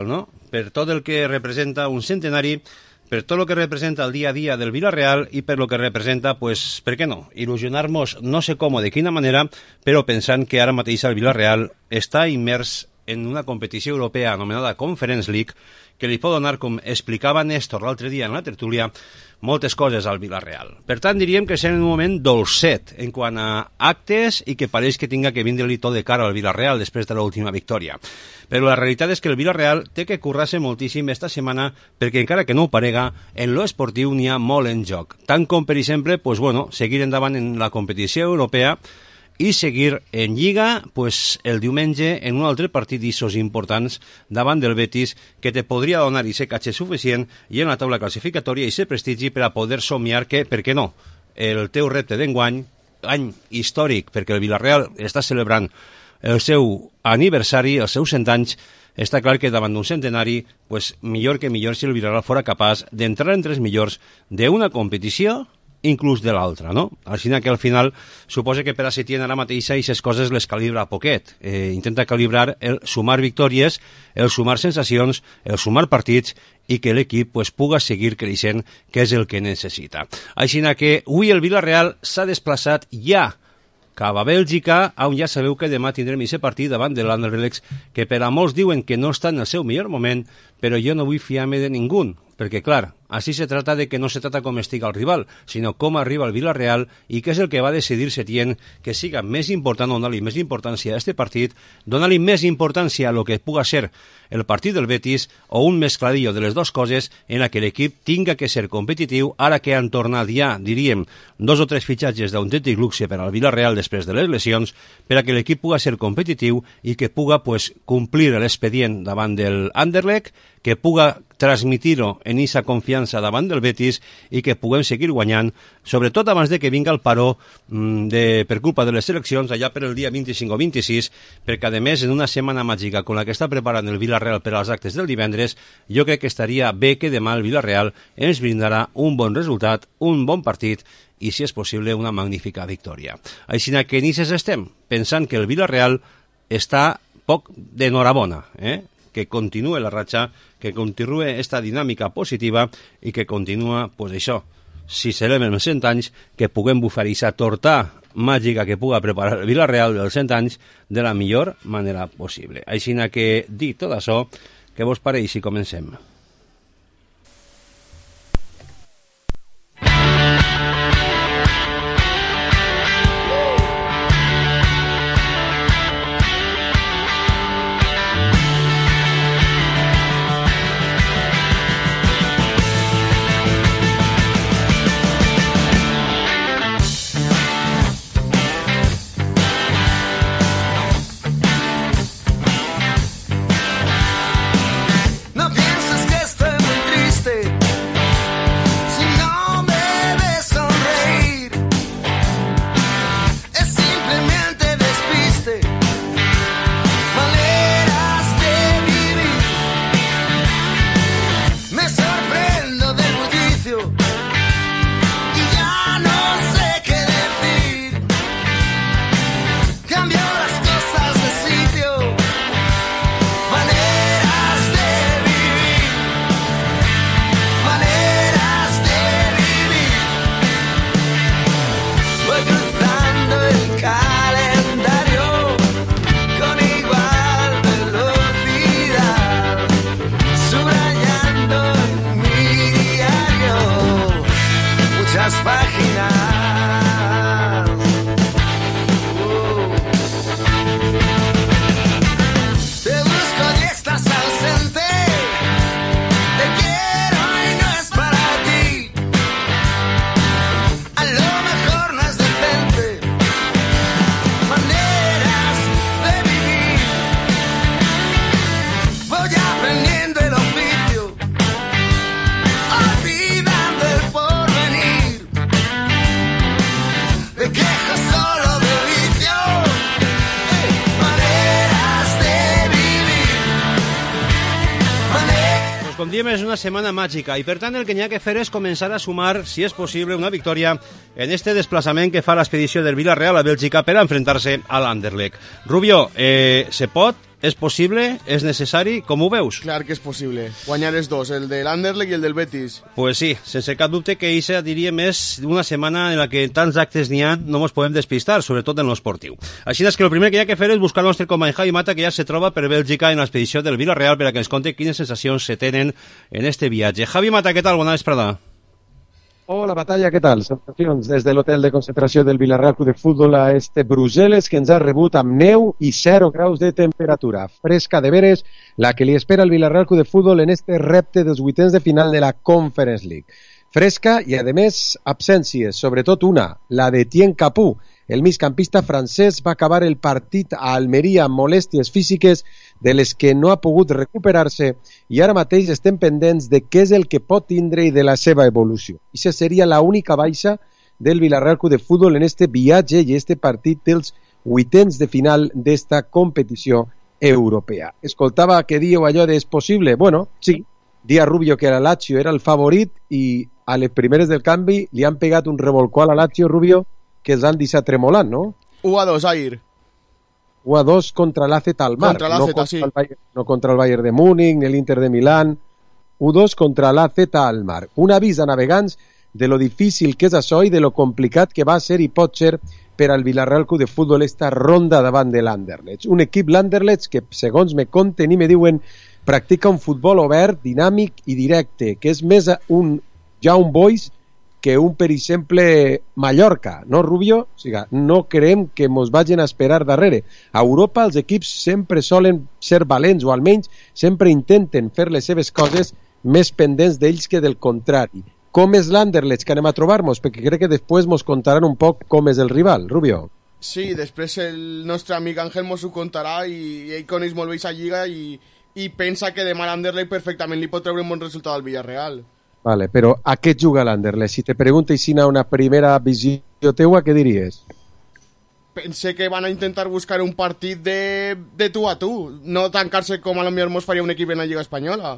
no? Per tot el que representa un centenari, per tot el que representa el dia a dia del Villarreal i per lo que representa, pues, per què no, il·lusionar-nos, no sé com o de quina manera, però pensant que ara mateix el Villarreal està immers en una competició europea anomenada Conference League, que li pot donar, com explicava Néstor l'altre dia en la tertúlia, moltes coses al Villarreal. Per tant, diríem que estem en un moment dolcet en quant a actes i que pareix que tinga que vindre-li tot de cara al Villarreal després de l'última victòria. Però la realitat és que el Villarreal té que currar-se moltíssim esta setmana perquè, encara que no ho parega, en lo esportiu n'hi ha molt en joc. Tant com, per exemple, pues, bueno, seguir endavant en la competició europea i seguir en Lliga pues, el diumenge en un altre partit d'issos importants davant del Betis que te podria donar i ser catxe suficient i en la taula classificatòria i ser prestigi per a poder somiar que, per què no, el teu repte d'enguany, any històric, perquè el Villarreal està celebrant el seu aniversari, els seus 100 anys, està clar que davant d'un centenari, pues, millor que millor si el Villarreal fora capaç d'entrar entre els millors d'una competició inclús de l'altra, no? Així que al final suposa que per a Setién ara mateix aquestes coses les calibra a poquet. Intenta calibrar el sumar victòries, el sumar sensacions, el sumar partits i que l'equip pues, puga seguir creixent, que és el que necessita. Així que avui el Villarreal s'ha desplaçat ja cap a Bèlgica, on ja sabeu que demà tindrem aquest partit davant de l'Anderlecht, que per a molts diuen que no està en el seu millor moment, però jo no vull fiar-me de ningú, perquè, clar, així se trata de que no se trata com estiga el rival, sinó com arriba el Villarreal i què és el que va decidir Setién que siga més important, donar-li més importància a aquest partit, donar-li més importància a lo que puga ser el partit del Betis o un mescladillo de les dues coses en la que l'equip tinga que ser competitiu ara que han tornat ja, diríem, 2 o 3 fitxatges d'autèntic luxe per al Villarreal després de les lesions, per a que l'equip puga ser competitiu i que puga pues, complir l'expedient davant del Anderlecht, que puga transmitir-ho en aquesta confiança davant del Betis i que puguem seguir guanyant, sobretot abans de que vinga el paró per culpa de les seleccions allà per el dia 25 o 26, perquè a més en una setmana màgica com la que està preparant el Villarreal per als actes del divendres, jo crec que estaria bé que demà el Villarreal ens brindarà un bon resultat, un bon partit i, si és possible, una magnífica victòria. Així que en ixes estem, pensant que el Villarreal està poc d'enhorabona, que continue la ratxa, que continue esta dinàmica positiva i que continua, pues això, si celebren els 100 anys, que puguem bufar aquesta torta màgica que puga preparar el Villarreal dels 100 anys de la millor manera possible. Així que, dit tot això, què vos pareix si comencem? Com diem, és una setmana màgica i per tant el que n'hi ha que fer és començar a sumar, si és possible, una victòria en este desplaçament que fa l'expedició del Villarreal a Bèlgica per a enfrontar-se a l'Anderlecht. Rubio, se pot és possible, és necessari, com ho veus? Clar que és possible, guanyar els dos, el de l'Anderlecht i el del Betis. Pues sí, sense cap dubte que eixa diria més d'una setmana en la que tants actes n'hi ha, no ens podem despistar, sobretot en l'esportiu. Així és que el primer que hi ha que fer és buscar el nostre company Javi Mata, que ja se troba per Bèlgica en l'expedició del Villarreal, per a que ens conte quines sensacions se tenen en este viatge. Javi Mata, què tal? Bona vesprada. Hola, Batalla, què tal? Sensacions des de l'hotel de concentració del Villarreal Club de Futbol a este Brussel·les, que ens ha rebut amb neu i 0 graus de temperatura. Fresca de veres, la que li espera el Villarreal Club de Futbol en este repte dels vuitens de final de la Conference League. Fresca i, a més, absències, sobretot una, la de Tien Capú. El migcampista francès va acabar el partit a Almeria amb molèsties físiques de les que no ha pogut recuperar-se i ara mateix estem pendents de què és el que pot tindre i de la seva evolució. I això seria l'única baixa del Villarreal Club de Futbol en este viatge i este partit dels vuitens de final d'esta competició europea. Escoltava que dieu allò de és possible? Bueno, sí, dia Rubio que la Lazio era el favorit i a les primeres del canvi li han pegat un revolcó a la Lazio, Rubio, que els han deixat tremolant, no? 1-2, Air. 1-2 contra l'AZ Almar. Contra l'AZ, sí. No contra el Bayern de Múnich, ni l'Inter de Milán. 1-2 contra l'AZ Almar. Un avís a navegants de lo difícil que és això i de lo complicat que va ser i pot ser per al Villarreal Club de Futbol esta ronda davant de l'Anderlecht. Un equip l'Anderlecht que, segons me conten i me diuen, practica un futbol obert, dinàmic i directe, que és més un Young Boys que un, per exemple, Mallorca, no, Rubio? O sigui, no creiem que mos vagin a esperar darrere. A Europa els equips sempre solen ser valents, o almenys sempre intenten fer les seves coses més pendents d'ells que del contrari. Com és l'Anderlecht que anem a trobar-nos? Perquè crec que després mos contaran un poc com és el rival, Rubio. Sí, després el nostre amic Àngel mos ho contarà i ell coneix molt bé aquesta lliga i pensa que demà l'Anderlecht perfectament li pot treure un bon resultat al Villarreal. Vale, però a què juga l'Anderlecht? Si te pregunta Isina una primera visió teua, què diries? Pense que van a intentar buscar un partit de tu a tu, no tancar-se com a lo millor mos faria un equip en la Lliga Espanyola.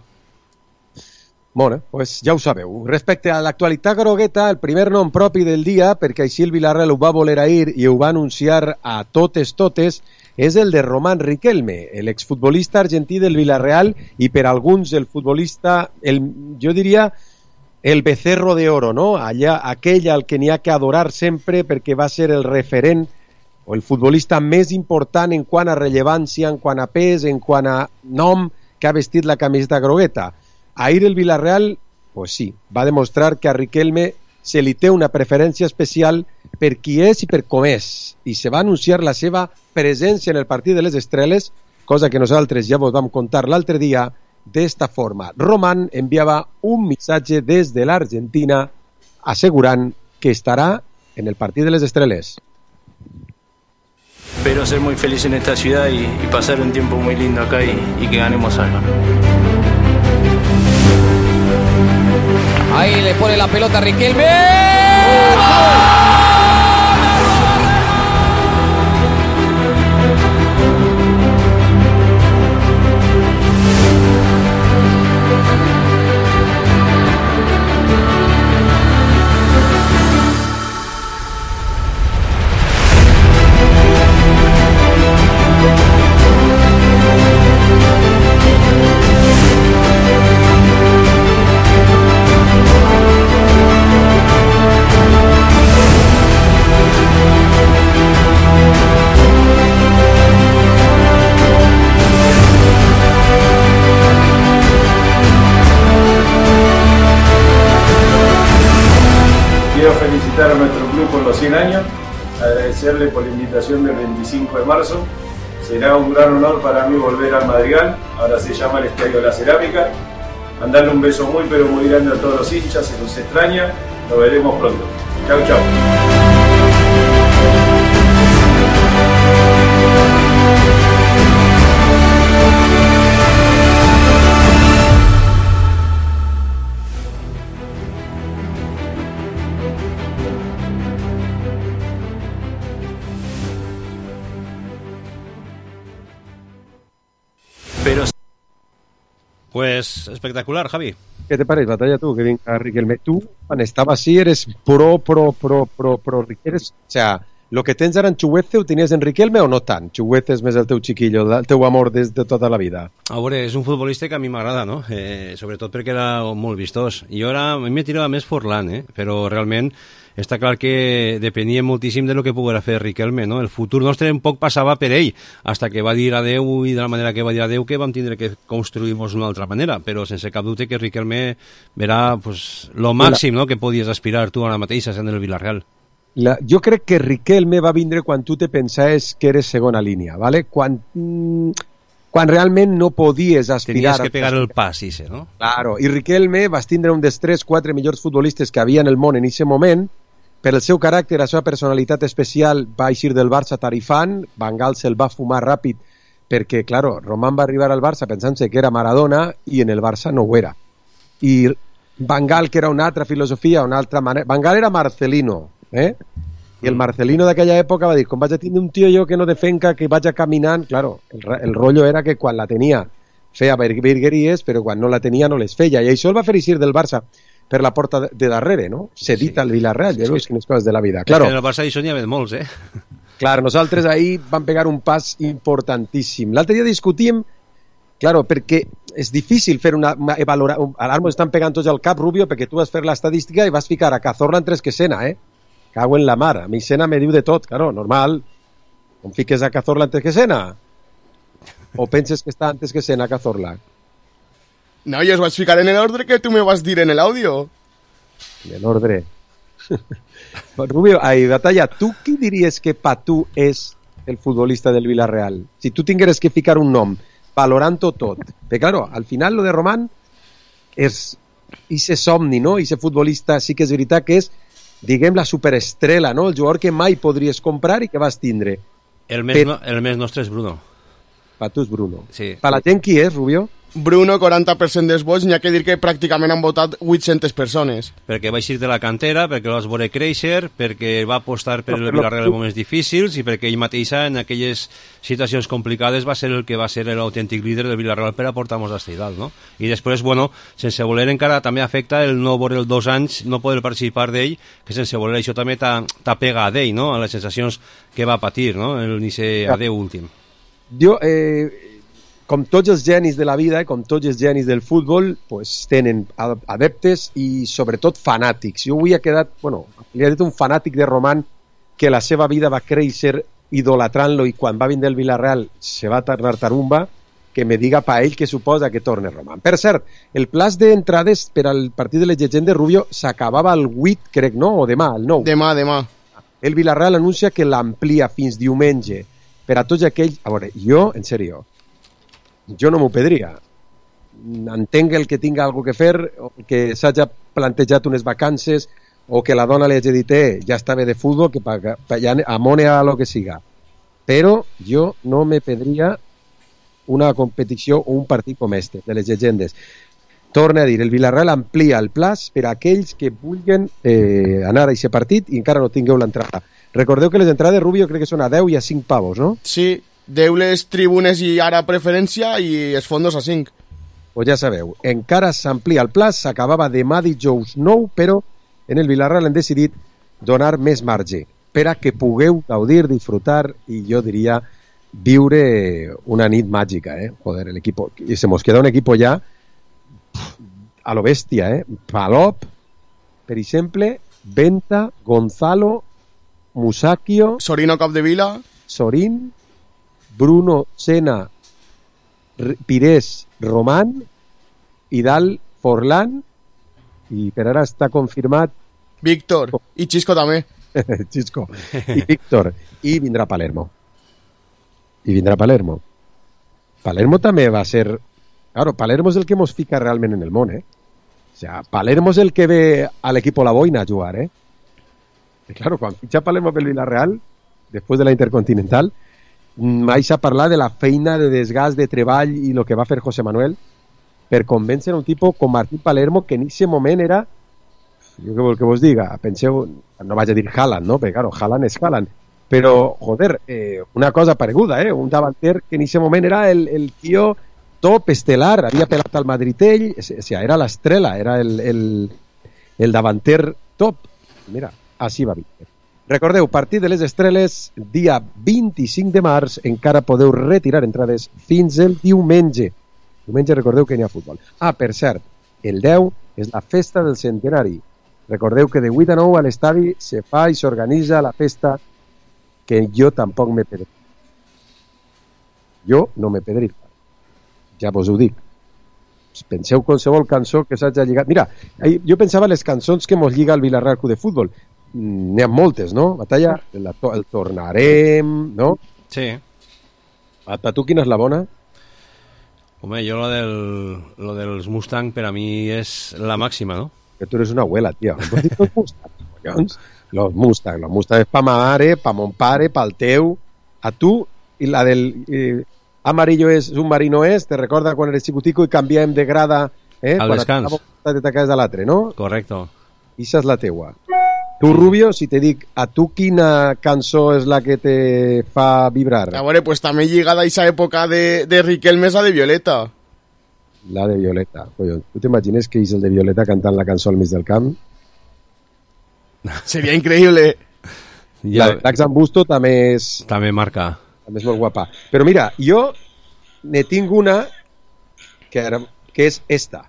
Bueno, pues ja ho sabeu. Respecte a l'actualitat grogueta, el primer nom propi del dia, perquè així el Villarreal ho va voler ahir i ho va anunciar a totes, és el de Román Riquelme, l'exfutbolista argentí del Villarreal i per alguns el futbolista, jo diria, el becerro de oro, no? Allà, aquell al que n'hi ha que adorar sempre perquè va ser el referent o el futbolista més important en quant a rellevància, en quant a pes, en quant a nom que ha vestit la camiseta grogueta. Ahir el Villarreal, pues sí, va demostrar que a Riquelme se li té una preferència especial per qui és i per com és, i se va anunciar la seva presència en el partit de les Estreles, cosa que nosaltres ja vos vam contar l'altre dia, d'esta forma. Román enviava un missatge des de l'Argentina assegurant que estarà en el partit de les Estreles. Espero ser muy feliz en esta ciudad y pasar un tiempo muy lindo acá y que ganemos algo. Ahí le pone la pelota a Riquelme. Quiero felicitar a nuestro club por los 100 años, agradecerle por la invitación del 25 de marzo. Será un gran honor para mí volver al Madrigal, ahora se llama el Estadio de la Cerámica. Mandarle un beso muy pero muy grande a todos los hinchas, se los extraña, nos veremos pronto. Chau, chau. Pero Pues espectacular, Javi. ¿Qué te parece, Batalla, tú? Que venga Riquelme. Tú, cuando estabas así, eres pro Riquelme. O sea, Lo que tens ara en Chuguece ho tenies en Riquelme o no tant? Chuguece és més el teu xiquillo, el teu amor des de tota la vida. A veure, és un futbolista que a mi m'agrada, no? Sobretot perquè era molt vistós. I ara a mi m'he tirat més Forlán, però realment està clar que depenia moltíssim de lo que poguera fer Riquelme, no? El futur nostre un poc passava per ell, hasta que va dir adeu i de la manera que va dir adeu que vam tindre que construir-nos d'una altra manera, però sense cap dubte que Riquelme verà pues, lo màxim, no?, que podies aspirar tu ara mateix sent el Villarreal. Jo crec que Riquelme va vindre quan tu te pensaves que eres segona línia, ¿vale? Quan realment no podies aspirar... Tenies que pegar el pas, ese, no? Claro, i Riquelme vas tindre un dels 3-4 millors futbolistes que havia en el món en aquest moment, per el seu caràcter, la seva personalitat especial, va eixir del Barça tarifant, Van Gaal se'l va fumar ràpid, perquè, claro, Román va arribar al Barça pensant-se que era Maradona i en el Barça no ho era. I Van Gaal, que era una altra filosofia, una altra manera... Van Gaal era Marcelino, i el Marcelino d'aquella època va dir, com vaig a tindre un tio jo que no defenca, que vaig a caminant, claro, el rotllo era que quan la tenia feia virgueries, però quan no la tenia no les feia, i això el va fer eixir del Barça per la porta de darrere, no? Cedit al Villarreal, ja veus quines coses de la vida. Claro, en el Barça hi n'hi havia molts, Clar, nosaltres ahir vam pegar un pas importantíssim. L'altre dia discutíem, claro, perquè és difícil fer una valoració. Ara m'ho estan pegant tots al cap, Rubio, perquè tu vas fer l'estadística i vas ficar a Cazorla antes que Sena, Cago en la mar. A mi Sena me diu de tot, claro, normal. Com fiques a Cazorla antes que Sena? O penses que està antes que Sena Cazorla? No, jo os vaig ficar en el ordre que tu me vas dir en el audio. En el ordre. Rubio, Batalla, tu qui diries que pa tu és el futbolista del Villarreal? Si tu tingueres que ficar un nom, valorant-ho tot. Perquè, claro, al final lo de Román és ese somni, no? Ese futbolista sí que és veritat que és, diguem, la superestrela, no? El jugador que mai podries comprar i que vas tindre. El més nostre és Bruno. Pa tu és Bruno. Sí. Pa la gent qui és, Rubio? Bruno, 40% dels vots, n'hi ha que dir que pràcticament han votat 800 persones. Perquè va eixir de la cantera, perquè el vas veure créixer, perquè va apostar per el Villarreal en moments difícils i perquè ell mateixa en aquelles situacions complicades va ser el que va ser l'autèntic líder del Villarreal per aportar-nos a dalt, no? I després, bueno, sense voler encara també afecta el no veure els 2 anys, no poder participar d'ell, que sense voler això també t'apega a d'ell, no? A les sensacions que va patir, no? En l'inici adeu últim. Jo, com tots els genis de la vida, com tots els genis del futbol, pues, tenen adeptes i sobretot fanàtics. Jo avui he quedat, li he dit un fanàtic de Román que la seva vida va créixer idolatrant-lo i quan va vindre el Villarreal se va tornar tarumba, que me diga pa ell que suposa que torne Román. Per cert, el plaç d'entrades per al partit de les llegendes, Rubio, s'acabava el 8, crec, no? O demà, el 9. Demà. El Villarreal anuncia que l'amplia fins diumenge per a tots aquells... A veure, jo, en sèrio, jo no m'ho perdria. Entenc el que tinga alguna que fer, o que s'hagi plantejat unes vacances, o que la dona li hagi dit ja està bé de futbol, que ja amone a lo que siga. Però jo no me perdria una competició o un partit com este, de les llegendes. Torna a dir, el Villarreal amplia el plaç per a aquells que vulguin anar a aquest partit i encara no tingueu l'entrada. Recordeu que les entrades, Rubio, crec que són a 10 i a 5 pavos, no? Sí, 10 les tribunes i ara preferència i els fondos a 5. Pues ja sabeu, encara s'amplia el plaç, s'acabava demà dijous 9, però en el Villarreal han decidit donar més marge per a que pugueu gaudir, disfrutar i jo diria viure una nit màgica, Joder, el equipo, y se nos queda un equipo ya a lo bestia, Palop, per exemple, Venta, Gonzalo, Musacchio, Sorino Capdevila, Sorín, Bruno, Sena, Pires, Román, Idal, Forlán, i per ara està confirmat Víctor, i Xisco també. Xisco, i Víctor, i vindrà Palermo. Palermo també va ser... Claro, Palermo és el que mos fica realment en el món, O sea, Palermo és el que ve a l'equipo La Boina a jugar, I claro, quan fitxa Palermo pel Villarreal, després de la Intercontinental, vaig a parlar de la feina de desgast, de treball i el que va fer José Manuel per convèncer un tipus com Martín Palermo, que en aquest moment era, jo què vol que vos diga, penseu, no vaig a dir Haaland, no? Perquè, claro, Haaland és Haaland, però, joder, una cosa pareguda, un davanter que en aquest moment era el tío top, estelar, havia pelat al Madrid-ell, o sea, era l'estrela, era el davanter top. Mira, així va Víctor. Recordeu, partit de les Estreles, dia 25 de març, encara podeu retirar entrades fins el diumenge. Diumenge recordeu que n'hi ha futbol. Per cert, el 10 és la festa del centenari. Recordeu que de 8 a 9 a l'estadi se fa i s'organitza la festa que jo tampoc me perdré. Jo no me perdré. Ja vos ho dic. Penseu qualsevol cançó que s'hagi lligat. Mira, jo pensava les cançons que mos lliga el Vilarreal Club de Futbol. N'hi ha moltes, no? Batalla, el tornarem, no? Sí. A tu quina és la bona? Home, jo lo dels Mustang per a mi és la màxima, no? Que tu eres una abuela, tio. No pots dir los Mustang, collons? Los Mustang és pa ma mare, pa mon pare, pal teu. A tu, i la del amarillo és submarino és, te recorda quan eres xicutico i canviem de grada al descans. Quan te caes de l'altre, no? Correcto. Ixa és la teua. Tu, Rubio, si te dic, a tu quina cançó és la que te fa vibrar? A veure, pues també lligada a esa època de Riquelme és la de Violeta. La de Violeta. Collons, tu t'imagines que és el de Violeta cantant la cançó al mig del camp? Seria increïble. La de Dax Ambusto també és... També marca. També és molt guapa. Però mira, jo ne tinc una que és esta.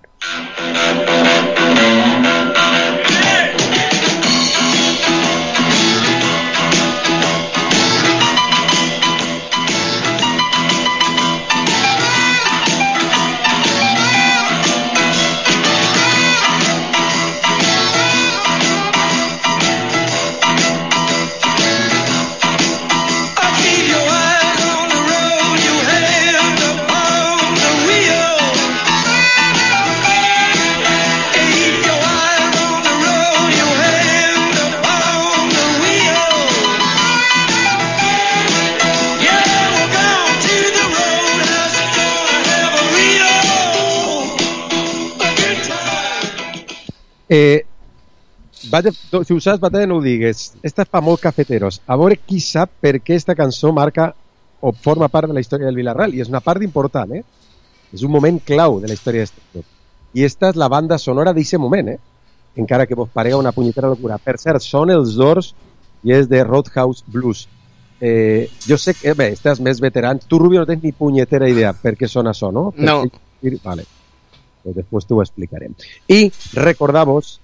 Si ho saps, Batalla, no ho digues. Esta fa molt cafeteros. A veure qui sap per què esta cançó marca o forma part de la història del Vilarreal. I és una part important, És un moment clau de la història d'aquest club. I esta és la banda sonora d'aquest moment, Encara que vos parega una punyetera locura. Per cert, són els Doors i és de Roadhouse Blues. Jo sé que, estàs més veteran. Tu, Rubio, no tens ni punyetera idea per què sona això, no? No. Vale. Pues després t'ho explicarem. I recordar-vos,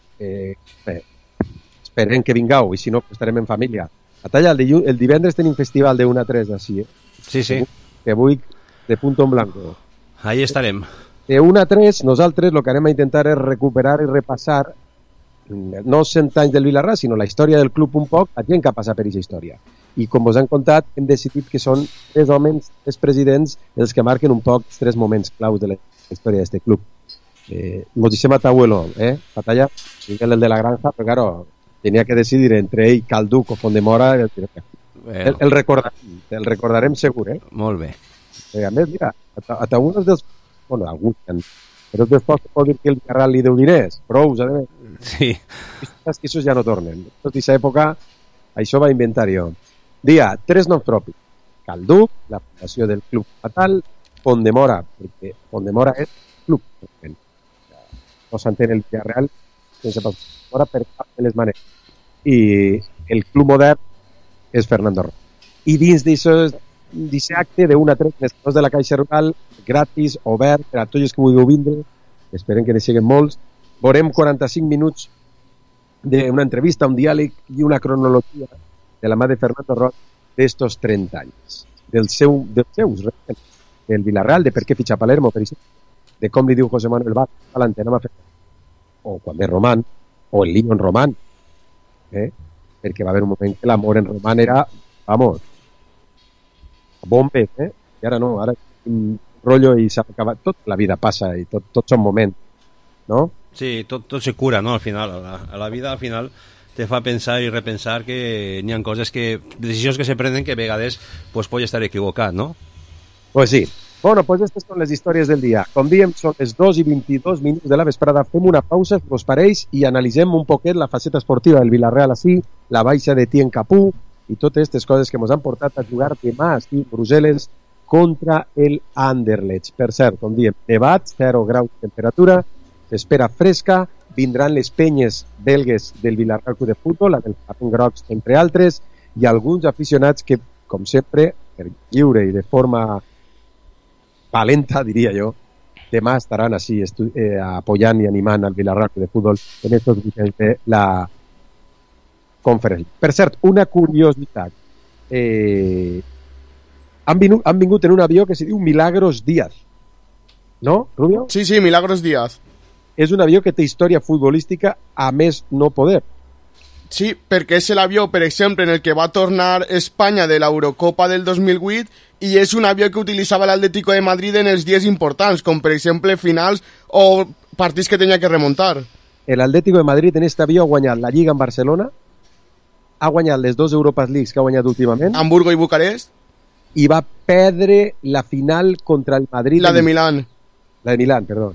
esperem que vingueu, i si no, estarem en família. Batalla, el divendres tenim festival de 1 a 3 així, Sí, sí. Que vull de punto en blanco. Ahí estarem. De 1 a 3, nosaltres el que anem a intentar és recuperar i repassar no 100 anys del Vilarreal, sinó la història del club un poc, la gent que ha passat per aquesta història. I com vos han contat, hem decidit que són 3 homes, 3 presidents, els que marquen un poc els 3 moments claus de la història d'aquest club. Nos dicem a tu abuelo, Batalla, Miguel el de la granja, però claro, tenia que decidir entre ell, Calduc o Fondemora. El recordarem segur, Molt bé. A més, mira, a alguns dels... Bueno, alguns, però després pot dir que el Vilarreal li deu diners, prou, a Sí. que això ja no tornen. Tot aquesta època, això va inventar jo. Dia, 3 noms propis. Calduc, la fundació del Club Fatal, Fondemora, perquè Fondemora és club. No s'entén el Vilarreal sense Fondemora per cap de les maneres. I el club modern és Fernando Roman. I dins d'aquest acte de 1 a 3 mesos de la Caixa Rural, gratis, obert, per a tots els que vulgueu vindre, esperem que ne siguin molts, veurem 45 minuts d'una entrevista, un diàleg i una cronologia de la mà de Fernando Roman d'estos 30 anys. Dels seus, del Vilarreal, de per què fitxa Palermo, per exemple, de com li diu José Manuel Vaz a l'antena, o quan ve Román, o el lío en Román, perquè va haver un moment que l'amor en Román era, vamos, bombes, i ara no, ara un rotllo i s'ha acabat, tot la vida passa i tot són moments, no? Sí, tot se cura, ¿no? Al final, a la vida al final te fa pensar i repensar que n'hi ha coses decisions que se prenen que a vegades pues pot estar equivocat, ¿no? Pues sí. Bueno, pues estas són les històries del dia. Com diem, són les 2:22 minuts de la vesprada. Fem una pausa, si us pareix, i analitzem un poquet la faceta esportiva del Vilarreal així, la baixa de Tien Capú i totes aquestes coses que ens han portat a jugar demà a Brussel·les contra el Anderlecht. Per cert, com diem, debat, 0 graus de temperatura, s'espera fresca vindran les penyes belgues del Villarreal Club de Futbol, la del Flamenc Grocs, entre altres, i alguns aficionats que, com sempre, per lliure i de forma valenta, diria jo, demà estaran així apoyant i animant al Villarreal Club de Futbol en estos vídeos de la Conference. Per cert, una curiositat. Han vingut en un avió que se diu Milagros Díaz. ¿No, Rubio? Sí, Milagros Díaz. És un avió que té història futbolística a més no poder. Sí, perquè és l'avió, per exemple, en el que va tornar Espanya de l'Eurocopa del 2008 i és un avió que utilitzava l'Atlético de Madrid en els dies importants, com per exemple finals o partits que tenia que remuntar. L'Atlético de Madrid en aquest avió ha guanyat la Lliga en Barcelona, ha guanyat les 2 Europa Leagues que ha guanyat últimament, Hamburgo i Bucarest, i va perdre la final contra el Madrid. La de Milán. La de Milán, perdó.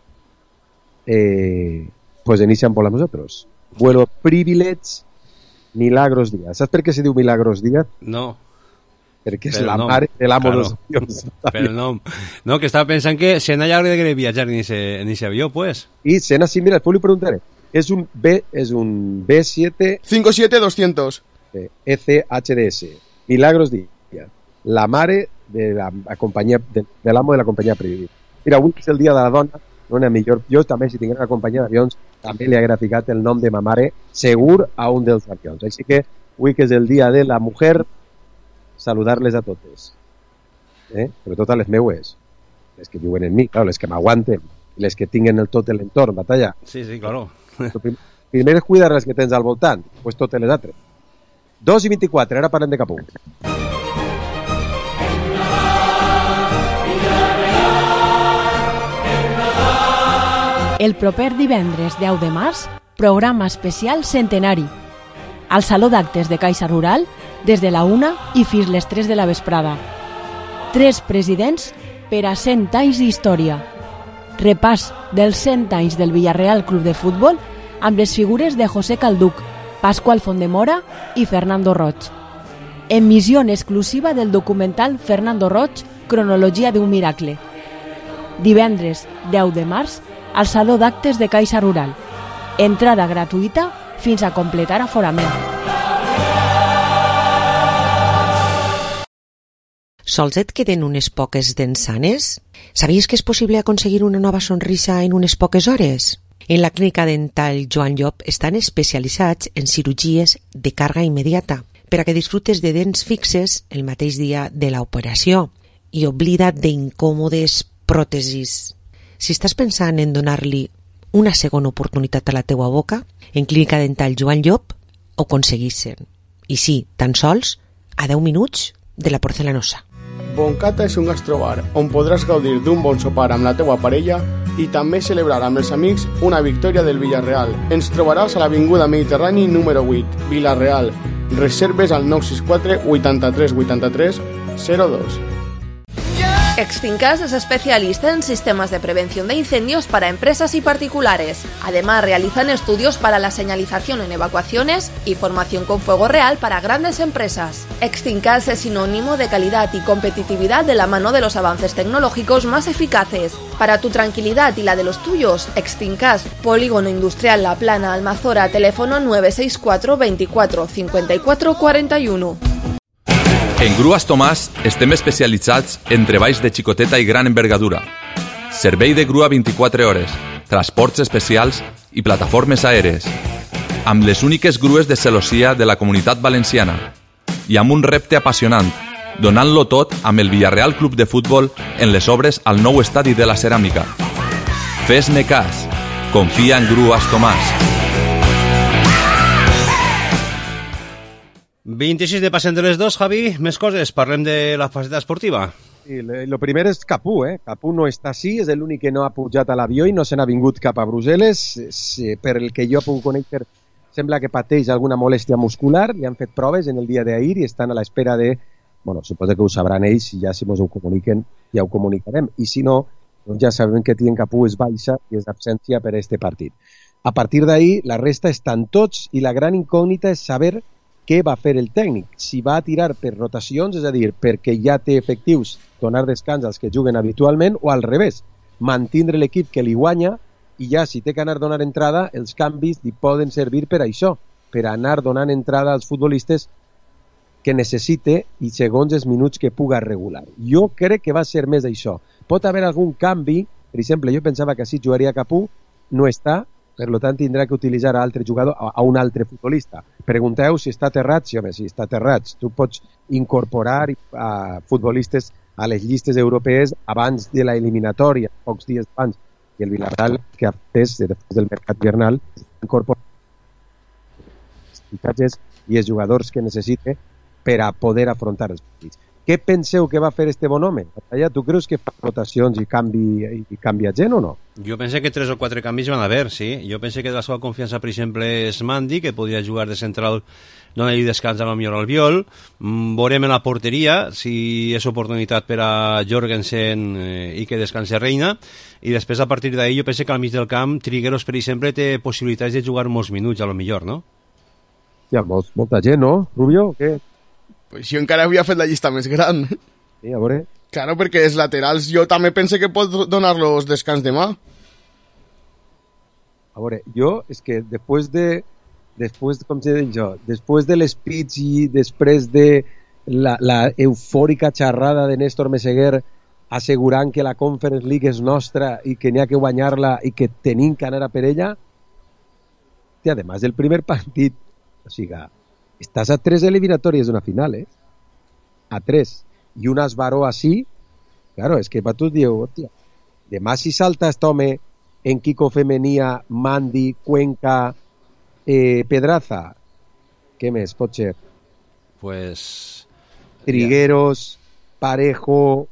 Pues inician por nosotros. Vuelo Privilege Milagros Díaz. Saps per què se diu Milagros Díaz? No. Perquè és la mare de l'amo dels avions. Per el nom. No, que estava pensant que se n'ha de viatjar en ese avió, pues. I se n'ha así, mira, después le preguntaré. Es un B7 57200 ECHDS. Milagros Díaz. La mare de la companyia de l'amo de la companyia Privilege. Mira, avui és el dia de la dona, no n'hi ha millor. Jo també, si tingués una companyia d'avions, també li haguera ficat el nom de ma mare segur a un dels avions. Així que avui que és el dia de la mujer, saludar-les a totes. Sobretot a les meues, les que viuen en mi, claro, les que m'aguanten, les que tinguen tot l'entorn, batalla. Sí, claro. Primer és cuidar les que tens al voltant, pues totes les altres. 2:24, ara parlem de Capú. El proper divendres 10 de març, programa especial centenari. Al Saló d'Actes de Caixa Rural, des de la 1 i fins les 3 de la vesprada. 3 presidents per a 100 anys d'història. Repàs dels 100 anys del Villarreal Club de Futbol amb les figures de José Calduc, Pascual Fondemora i Fernando Roig. Emissió exclusiva del documental Fernando Roig, Cronologia d'un miracle. Divendres 10 de març, al Saló d'Actes de Caixa Rural. Entrada gratuïta fins a completar aforament. Sols et queden unes poques dents sanes? Sabies que és possible aconseguir una nova sonrisa en unes poques hores? En la clínica dental Joan Llop estan especialitzats en cirurgies de càrrega immediata per a que disfrutes de dents fixes el mateix dia de l'operació i oblida't d'incòmodes pròtesis. Si estàs pensant en donar-li una segona oportunitat a la teua boca, en Clínica Dental Joan Llop ho aconseguissin. I sí, tan sols a 10 minuts de la Porcelanosa. Boncata és un gastrobar on podràs gaudir d'un bon sopar amb la teua parella i també celebrar amb els amics una victòria del Villarreal. Ens trobaràs a l'Avinguda Mediterrani número 8, Villarreal. Reserves al 964 83 83 02. Extincas es especialista en sistemas de prevención de incendios para empresas y particulares. Además, realizan estudios para la señalización en evacuaciones y formación con fuego real para grandes empresas. Extincas es sinónimo de calidad y competitividad de la mano de los avances tecnológicos más eficaces. Para tu tranquilidad y la de los tuyos, Extincas, Polígono Industrial La Plana, Almazora, teléfono 964 24 54 41. En Grues Tomàs estem especialitzats en treballs de xicoteta i gran envergadura. Servei de grua 24 hores, transports especials i plataformes aèries. Amb les úniques grues de celossia de la Comunitat Valenciana. I amb un repte apassionant, donant-lo tot amb el Villarreal Club de Futbol en les obres al nou estadi de la Ceràmica. Fes-ne cas. Confia en Grues Tomàs. 26 de passen de les 2, Javi. Més coses, parlem de la faceta esportiva. Sí, lo primer és Capú, Capú no està així, és l'únic que no ha pujat a l'avió i no se n'ha vingut cap a Brussel·les. Per el que jo puc conèixer, sembla que pateix alguna molèstia muscular, li han fet proves en el dia d'ahir i estan a l'espera de... Bueno, suposo que ho sabran ells i ja si ens ho comuniquen ja ho comunicarem. I si no, doncs ja sabem que Tien Capú és baixa i és d'absència per a este partit. A partir d'ahir, la resta estan tots i la gran incògnita és saber què va fer el tècnic, si va tirar per rotacions, és a dir, perquè ja té efectius donar descans als que juguen habitualment, o al revés, mantindre l'equip que li guanya i ja si té que anar donar entrada, els canvis li poden servir per això, per anar donant entrada als futbolistes que necessite i segons els minuts que puga regular. Jo crec que va ser més això. Pot haver algun canvi, per exemple, jo pensava que si jugaria Capú, no està, per tant tindrà que utilitzar a altre jugador, a un altre futbolista. Pregunteu si està Terrats, sí, home, si està Terrats. Tu pots incorporar a futbolistes a les llistes europees abans de la eliminatòria, pocs dies abans, i el Villarreal, que ha fet després del mercat hivernal, incorpora i els jugadors que necessite per a poder afrontar els partits. Què penseu que va fer este bon home? Tu creus que fa rotacions i canvia gent o no? Jo pense que 3 o 4 canvis van haver, sí. Jo pense que de la seva confiança, per exemple, és Mandi, que podria jugar de central, donar-li descans a lo millor al Viol. Veurem en la porteria si és oportunitat per a Jorgensen i que descanse Reina. I després, a partir d'ahí, jo pense que al mig del camp Trigueros, per exemple, té possibilitats de jugar molts minuts, a lo millor, no? Hi ha molta gent, no? Rubio, què? Pues jo encara havia fet la llista més gran. Sí, a veure. Claro, perquè els laterals jo també pense que pot donar-los descans demà. A veure, jo és que després com se diu jo, després de l'speech i després de la eufòrica xerrada de Néstor Meseguer assegurant que la Conference League és nostra i que n'hi ha que guanyar-la i que tenim que anar a per ella, i además del primer partit, o sigui, estàs a 3 eliminatòries d'una final, a 3. I un Asbaró així, claro, és que tu dius, hòstia, demà si salta aquest home en Kiko Femenía, Mandi, Cuenca, Pedraza, què més pot ser? Pues... Trigueros, Parejo...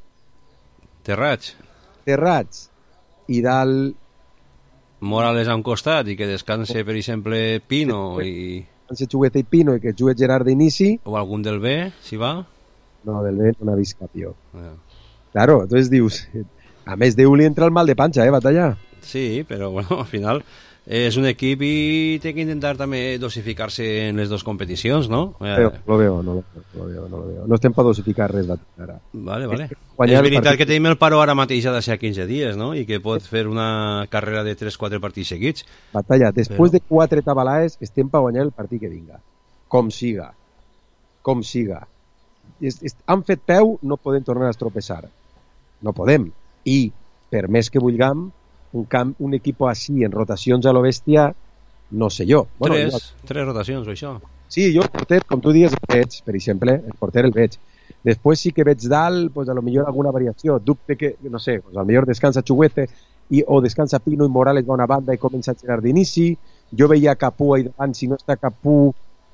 Terrats. I dalt... Morales a un costat i que descanse, per exemple, Pino i... se Xugueta i Pino i que jugue Gerard d'inici. O algun del B, si va. No, del B no n'ha vist cap jo. Claro, entonces dius, a més Déu li entra el mal de panxa, Batalla? Sí, però bueno, al final és un equip i té que intentar també dosificar-se en les dues competicions, no? No lo veo. No estem per dosificar res, Batalla. Vale. És veritat que tenim el paro ara mateix de ser 15 dies, no? I que pot fer una carrera de 3-4 partits seguits. Batalla, després de 4 tabalaes estem per guanyar el partit que vinga. Com siga. Han fet peu, no podem tornar a estropeçar. No podem. I, per més que vulguem, un equip així en rotacions a lo bèstia, no sé jo. Tres rotacions o això. Sí, jo el porter, com tu dius, el veig, per exemple, el porter el veig. Després sí que veig dalt, pues, a lo millor alguna variació. Dubte que, no sé, pues, a lo millor descansa Xuguete o descansa Pino i Morales va a una banda i comença a girar d'inici. Jo veia Capú ahí davant, si no està Capú...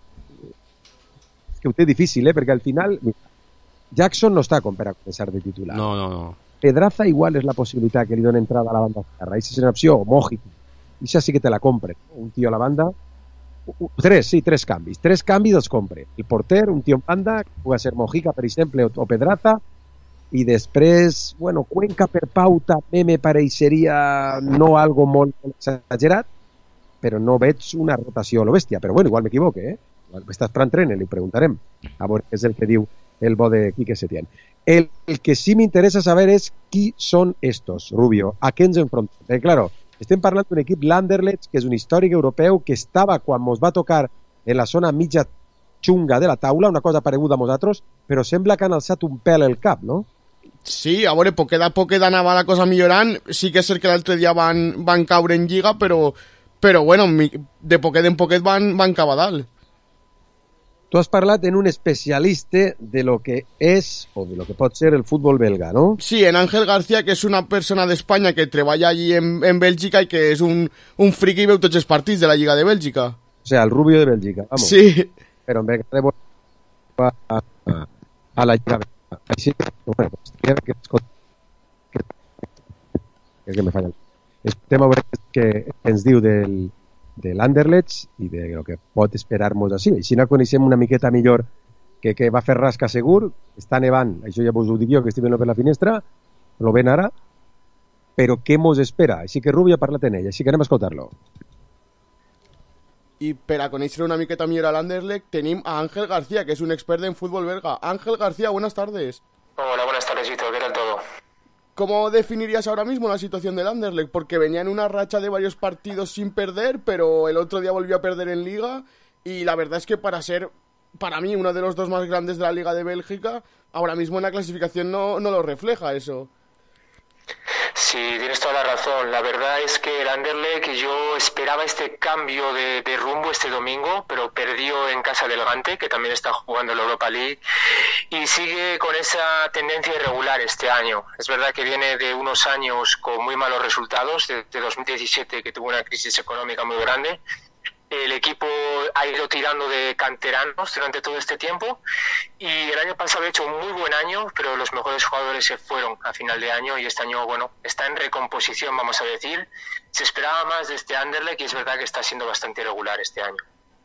És que ho té difícil, perquè al final... Mira, Jackson no està com per a començar de titular. No. Pedraza igual és la possibilitat que li doni entrada a la banda esquerra. Aquesta és una opció, o Mojica. Això sí que te la compre. Un tio a la banda... 3 canvis. 3 canvis els compre. El porter, un tio en banda, que pugui ser Mojica, per exemple, o Pedraza, i després, bueno, Cuenca per pauta me pareixeria no algo molt exagerat, però no veig una rotació a lo bèstia. Però bueno, igual m'equivoque, Estàs pre-entrene, li preguntarem. A veure què és el que diu el bo de Quique Setién. El que sí m'interessa saber és qui són estos, Rubio, a què ens enfrontem. Perquè, claro, estem parlant d'un equip l'Anderlecht, que és un històric europeu que estava quan ens va tocar en la zona mitja xunga de la taula, una cosa pareguda a nosaltres, però sembla que han alçat un pèl el cap, no? Sí, a veure, poquet a poquet anava la cosa millorant. Sí que és cert que l'altre dia van caure en lliga, però bueno, de poquet en poquet van cap a dalt. Tu has parlat en un especialista de lo que és o de lo que pot ser el futbol belga, no? Sí, en Ángel García, que és una persona d'Espanya que treballa allí en Bèlgica i que és un friqui i veu tots els partits de la Lliga de Bèlgica. O sea, el Rubio de Bèlgica, vamos. Sí. Però en vez de a la Lliga. Així que, bueno, que me falla. Estem a veure què ens diu de l'Anderlecht i de lo que pot esperar-nos així. I si no coneixem una miqueta millor que va fer rasca segur, està nevant, això ja vos ho dic jo, que estic veient per la finestra, lo ven ara, però què mos espera? Així que Rubio ha parlat en ell, així que anem a escoltar-lo. I per a conèixer una miqueta millor a l'Anderlecht tenim a Ángel García, que es un expert en fútbol belga. Ángel García, buenas tardes. Hola, buenas tardes, Víctor, ¿qué tal todo? ¿Cómo definirías ahora mismo la situación del Anderlecht? Porque venía en una racha de varios partidos sin perder, pero el otro día volvió a perder en Liga, y la verdad es que para mí, uno de los dos más grandes de la Liga de Bélgica, ahora mismo en la clasificación no lo refleja eso. Sí, tienes toda la razón. La verdad es que el Anderlecht, yo esperaba este cambio de rumbo este domingo, pero perdió en casa del Gante, que también está jugando la Europa League, y sigue con esa tendencia irregular este año. Es verdad que viene de unos años con muy malos resultados, de 2017, que tuvo una crisis económica muy grande. El equipo ha ido tirando de canteranos durante todo este tiempo, y el año pasado ha hecho un muy buen año, pero los mejores jugadores se fueron a final de año, y este año, bueno, está en recomposición, vamos a decir. Se esperaba más de este Anderlecht, y es verdad que está siendo bastante irregular este año.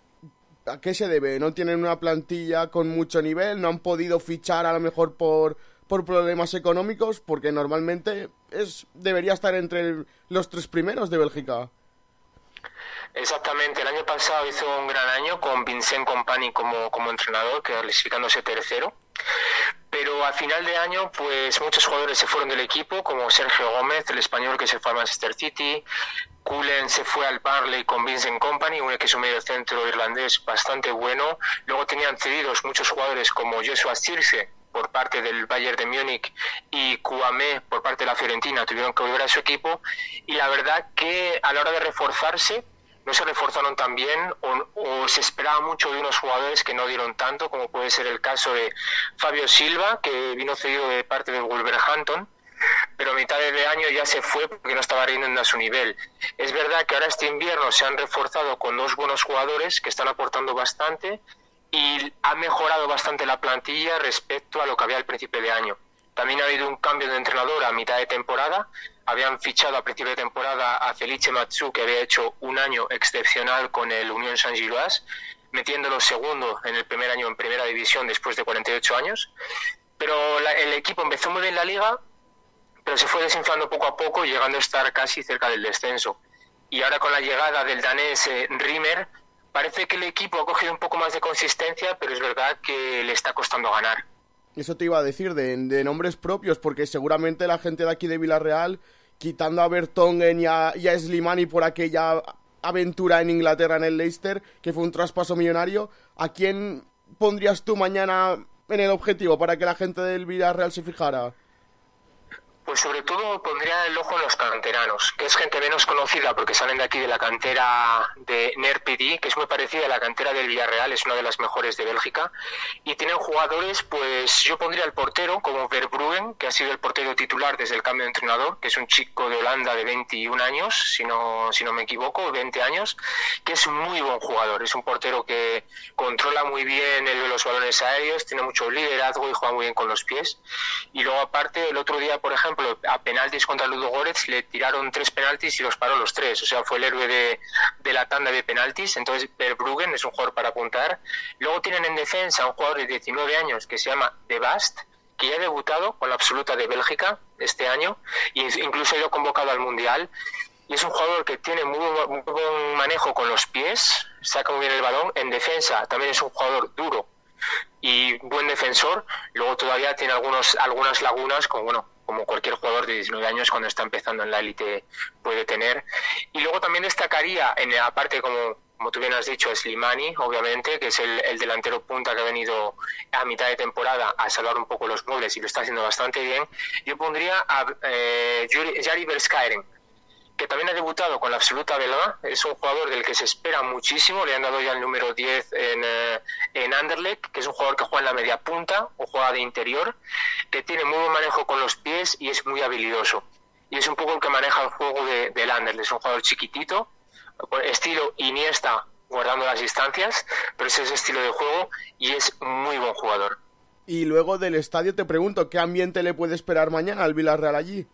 ¿A qué se debe? ¿No tienen una plantilla con mucho nivel? ¿No han podido fichar a lo mejor por problemas económicos? Porque normalmente debería estar entre los 3 primeros de Bélgica. Exactamente, el año pasado hizo un gran año con Vincent Kompany como entrenador, clasificándose tercero, pero a final de año pues muchos jugadores se fueron del equipo, como Sergio Gómez, el español, que se fue al Manchester City. Cullen se fue al Burnley con Vincent Kompany, que es un medio centro irlandés bastante bueno. Luego tenían cedidos muchos jugadores como Joshua Zirkzee por parte del Bayern de Múnich y Kouamé por parte de la Fiorentina, tuvieron que volver a su equipo, y la verdad que a la hora de reforzarse no se reforzaron tan bien, o se esperaba mucho de unos jugadores que no dieron tanto, como puede ser el caso de Fabio Silva, que vino cedido de parte del Wolverhampton, pero a mitad de año ya se fue porque no estaba rindiendo a su nivel. Es verdad que ahora este invierno se han reforzado con 2 buenos jugadores que están aportando bastante, y ha mejorado bastante la plantilla respecto a lo que había al principio de año. También ha habido un cambio de entrenador a mitad de temporada. Habían fichado a principio de temporada a Felice Matsu, que había hecho un año excepcional con el Union Saint-Gilloise, metiéndolo segundo en el primer año en primera división después de 48 años. Pero el equipo empezó muy bien la liga, pero se fue desinflando poco a poco, llegando a estar casi cerca del descenso. Y ahora, con la llegada del danés Rimmer, parece que el equipo ha cogido un poco más de consistencia, pero es verdad que le está costando ganar. Eso te iba a decir, de nombres propios, porque seguramente la gente de aquí de Villarreal, quitando a Vertonghen y a Slimani por aquella aventura en Inglaterra en el Leicester, que fue un traspaso millonario, ¿a quién pondrías tú mañana en el objetivo para que la gente del Villarreal se fijara? Pues sobre todo pondría el ojo en los canteranos, que es gente menos conocida porque salen de aquí de la cantera de NERPD, que es muy parecida a la cantera del Villarreal, es una de las mejores de Bélgica, y tienen jugadores, pues yo pondría el portero como Verbruggen, que ha sido el portero titular desde el cambio de entrenador, que es un chico de Holanda de 21 años, si no me equivoco, 20 años, que es muy buen jugador, es un portero que controla muy bien los balones aéreos, tiene mucho liderazgo y juega muy bien con los pies. Y luego, aparte, el otro día, por ejemplo, a penaltis contra Ludogorets le tiraron 3 penaltis y los paró los 3, o sea, fue el héroe de la tanda de penaltis. Entonces Verbruggen es un jugador para apuntar. Luego tienen en defensa un jugador de 19 años que se llama De Bast, que ya ha debutado con la absoluta de Bélgica este año e incluso ha ido convocado al Mundial, y es un jugador que tiene muy buen manejo con los pies, saca muy bien el balón. En defensa también es un jugador duro y buen defensor. Luego todavía tiene algunas lagunas, como cualquier jugador de 19 años cuando está empezando en la élite puede tener. Y luego también destacaría, aparte, como tú bien has dicho, Slimani, obviamente, que es el delantero punta que ha venido a mitad de temporada a salvar un poco los muebles y lo está haciendo bastante bien. Yo pondría a Jari Verskeiren, que también ha debutado con la absoluta belga. Es un jugador del que se espera muchísimo, le han dado ya el número 10 en Anderlecht, que es un jugador que juega en la media punta o juega de interior, que tiene muy buen manejo con los pies y es muy habilidoso. Y es un poco el que maneja el juego del Anderlecht. Es un jugador chiquitito, estilo Iniesta, guardando las distancias, pero es ese estilo de juego y es muy buen jugador. Y luego del estadio te pregunto, ¿qué ambiente le puede esperar mañana al Villarreal allí?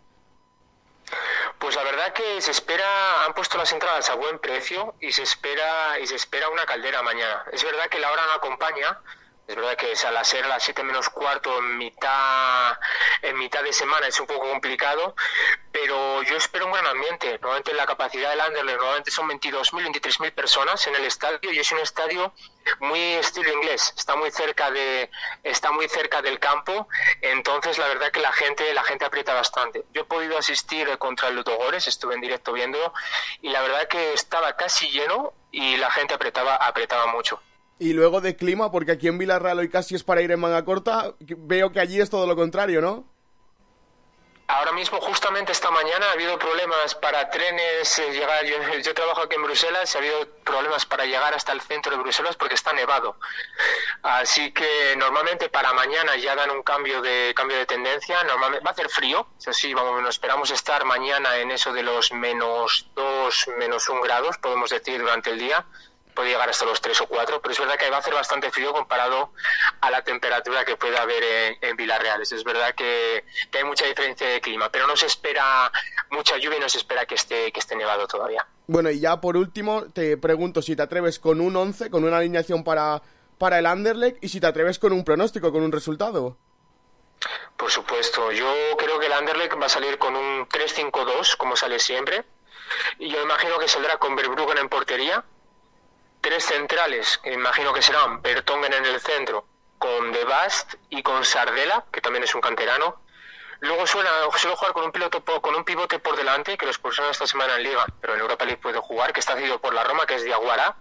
Pues la verdad que se espera, han puesto las entradas a buen precio y se espera una caldera mañana. Es verdad que la hora no acompaña Es verdad que al ser a las 7 menos cuarto en mitad de semana es un poco complicado, pero yo espero un gran ambiente. Normalmente la capacidad del Anderlecht normalmente son 22.000, 23.000 personas en el estadio, y es un estadio muy estilo inglés, está muy cerca del campo, entonces la verdad que la gente aprieta bastante. Yo he podido asistir contra el Ludogorets, estuve en directo viéndolo, y la verdad que estaba casi lleno y la gente apretaba mucho. Y luego de clima, porque aquí en Villarreal hoy casi es para ir en manga corta, veo que allí es todo lo contrario, ¿no? Ahora mismo, justamente esta mañana, ha habido problemas para trenes llegar. Yo trabajo aquí en Bruselas, ha habido problemas para llegar hasta el centro de Bruselas porque está nevado. Así que normalmente para mañana ya dan un cambio de tendencia. Normalmente va a hacer frío, eso sí, esperamos estar mañana en eso de los -2, -1 grados, podemos decir, durante el día. Puede llegar hasta los 3 o 4, pero es verdad que va a hacer bastante frío comparado a la temperatura que puede haber en Villarreal. Es verdad que hay mucha diferencia de clima, pero no se espera mucha lluvia y no se espera que esté nevado todavía. Bueno, y ya por último te pregunto si te atreves con un 11, con una alineación para el Anderlecht, y si te atreves con un pronóstico, con un resultado. Por supuesto, yo creo que el Anderlecht va a salir con un 3-5-2, como sale siempre, y yo imagino que saldrá con Verbruggen en portería, 3 centrales, que imagino que serán Vertonghen en el centro, con De Bast y con Sardella, que también es un canterano. Luego suele jugar con un pivote por delante, que lo expulsaron esta semana en Liga, pero en Europa League puede jugar, que está cedido por la Roma, que es Diawara.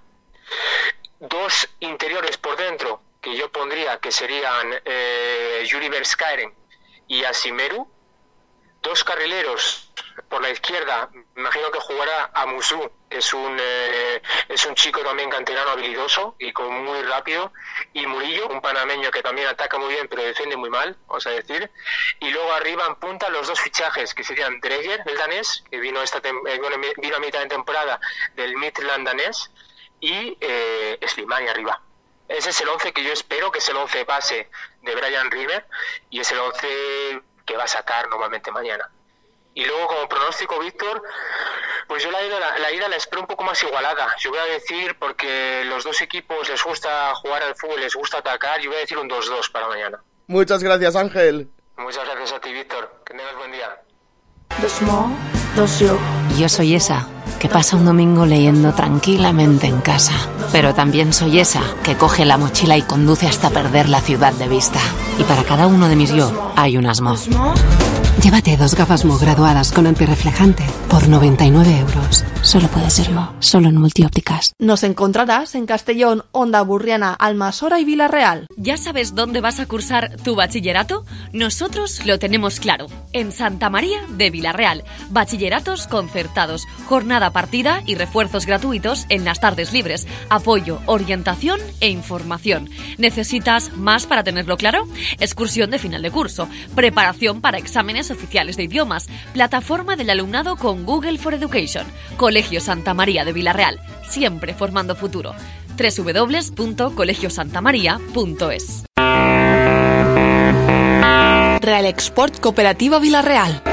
2 interiores por dentro, que yo pondría que serían Yuri Verskaren y Asimeru. 2 carrileros por la izquierda, imagino que jugará a Musu, que es un chico también canterano habilidoso y muy rápido, y Murillo, un panameño que también ataca muy bien pero defiende muy mal, vamos a decir. Y luego arriba en punta los 2 fichajes, que serían Dreyer, el danés, que vino a mitad de temporada del Midland danés, y Slimani arriba. Ese es el 11 que yo espero, que es el 11 base de Brian River, y es el 11 que va a sacar normalmente mañana. Y luego, como pronóstico, Víctor, pues yo la ida la espero un poco más igualada. Yo voy a decir, porque los dos equipos les gusta jugar al fútbol, les gusta atacar, yo voy a decir un 2-2 para mañana. Muchas gracias, Ángel. Muchas gracias a ti, Víctor. Que tengas buen día. Yo soy esa que pasa un domingo leyendo tranquilamente en casa. Pero también soy esa que coge la mochila y conduce hasta perder la ciudad de vista. Y para cada uno de mis yo hay un Asmo. Llévate 2 gafas Mo graduadas con antirreflejante por 99 euros. Solo puede serlo, solo en Multiópticas. Nos encontrarás en Castellón, Onda Burriana, Almasora y Villarreal. ¿Ya sabes dónde vas a cursar tu bachillerato? Nosotros lo tenemos claro. En Santa María de Villarreal. Bachilleratos concertados, jornada partida y refuerzos gratuitos en las tardes libres. Apoyo, orientación e información. ¿Necesitas más para tenerlo claro? Excursión de final de curso. Preparación para exámenes oficiales de idiomas. Plataforma del alumnado con Google for Education. Colegio Santa María de Villarreal, siempre formando futuro. www.colegiosantamaria.es. Real Export Cooperativa Villarreal.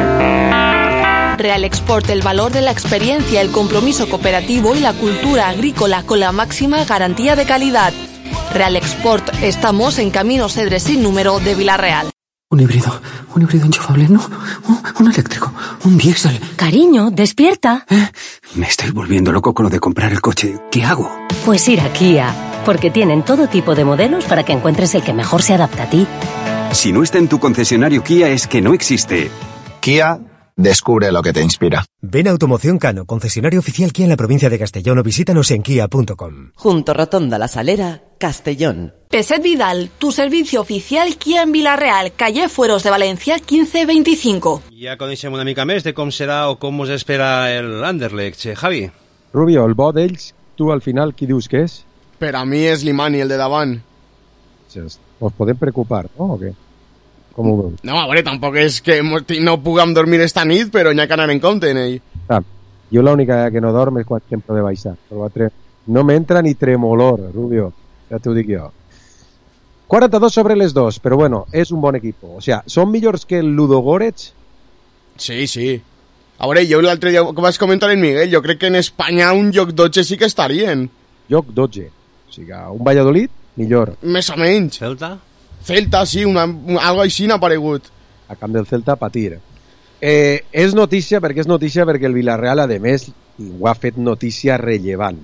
Real Export, el valor de la experiencia, el compromiso cooperativo y la cultura agrícola con la máxima garantía de calidad. Real Export, estamos en Camino Cedres sin número de Villarreal. Un híbrido enchufable, no, un eléctrico, un diésel. Cariño, despierta. Me estoy volviendo loco con lo de comprar el coche. ¿Qué hago? Pues ir a Kia, porque tienen todo tipo de modelos para que encuentres el que mejor se adapta a ti. Si no está en tu concesionario Kia es que no existe. Kia, descubre lo que te inspira. Ven a Automoción Cano, concesionario oficial Kia en la provincia de Castellón, o visítanos en kia.com. Junto Rotonda La Salera, Castellón. Peset Vidal, tu servicio oficial Kia en Villarreal, calle Fueros de Valencia 1525. Ja coneixem una mica més de com serà o com us espera el Anderlecht. Javi. Rubio, el bo d'ells, tu al final qui dius que és? Per a mi és Slimani, el de davant. Us podem preocupar, no? O què? Com ho veus? No, a veure, tampoc és que no puguem dormir esta nit, però n'hi ha que anar en compte en ell. Jo l'única que no dorm és quan sempre de baixar. No m'entra ni tremolor, Rubio. Ja t'ho dic jo. 42 sobre les 2, però bueno, és un bon equip. O sea, són millors que el Ludogorets? Sí, sí. A veure, jo l'altre dia que vas comentar en Miguel, jo crec que en Espanya un lloc 12 sí que estarien. Lloc 12. O sigui, un Valladolid millor. Més o menys. Celta? Celta, sí, algo així n'ha aparegut. A camp del Celta, patir. És notícia perquè el Villarreal, a més, ho ha fet notícia rellevant.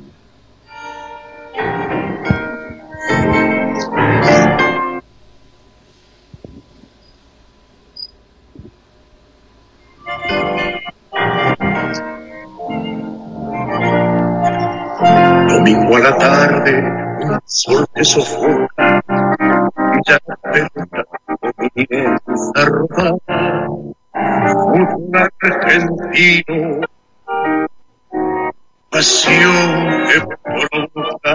Domingo a la tarde, un sol que sofoca, ya la pelota comienza a rodar. Un argentino, pasión que provoca,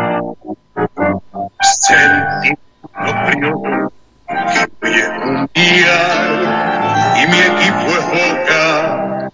sentimiento criollo que hoy es mundial y mi equipo es Boca.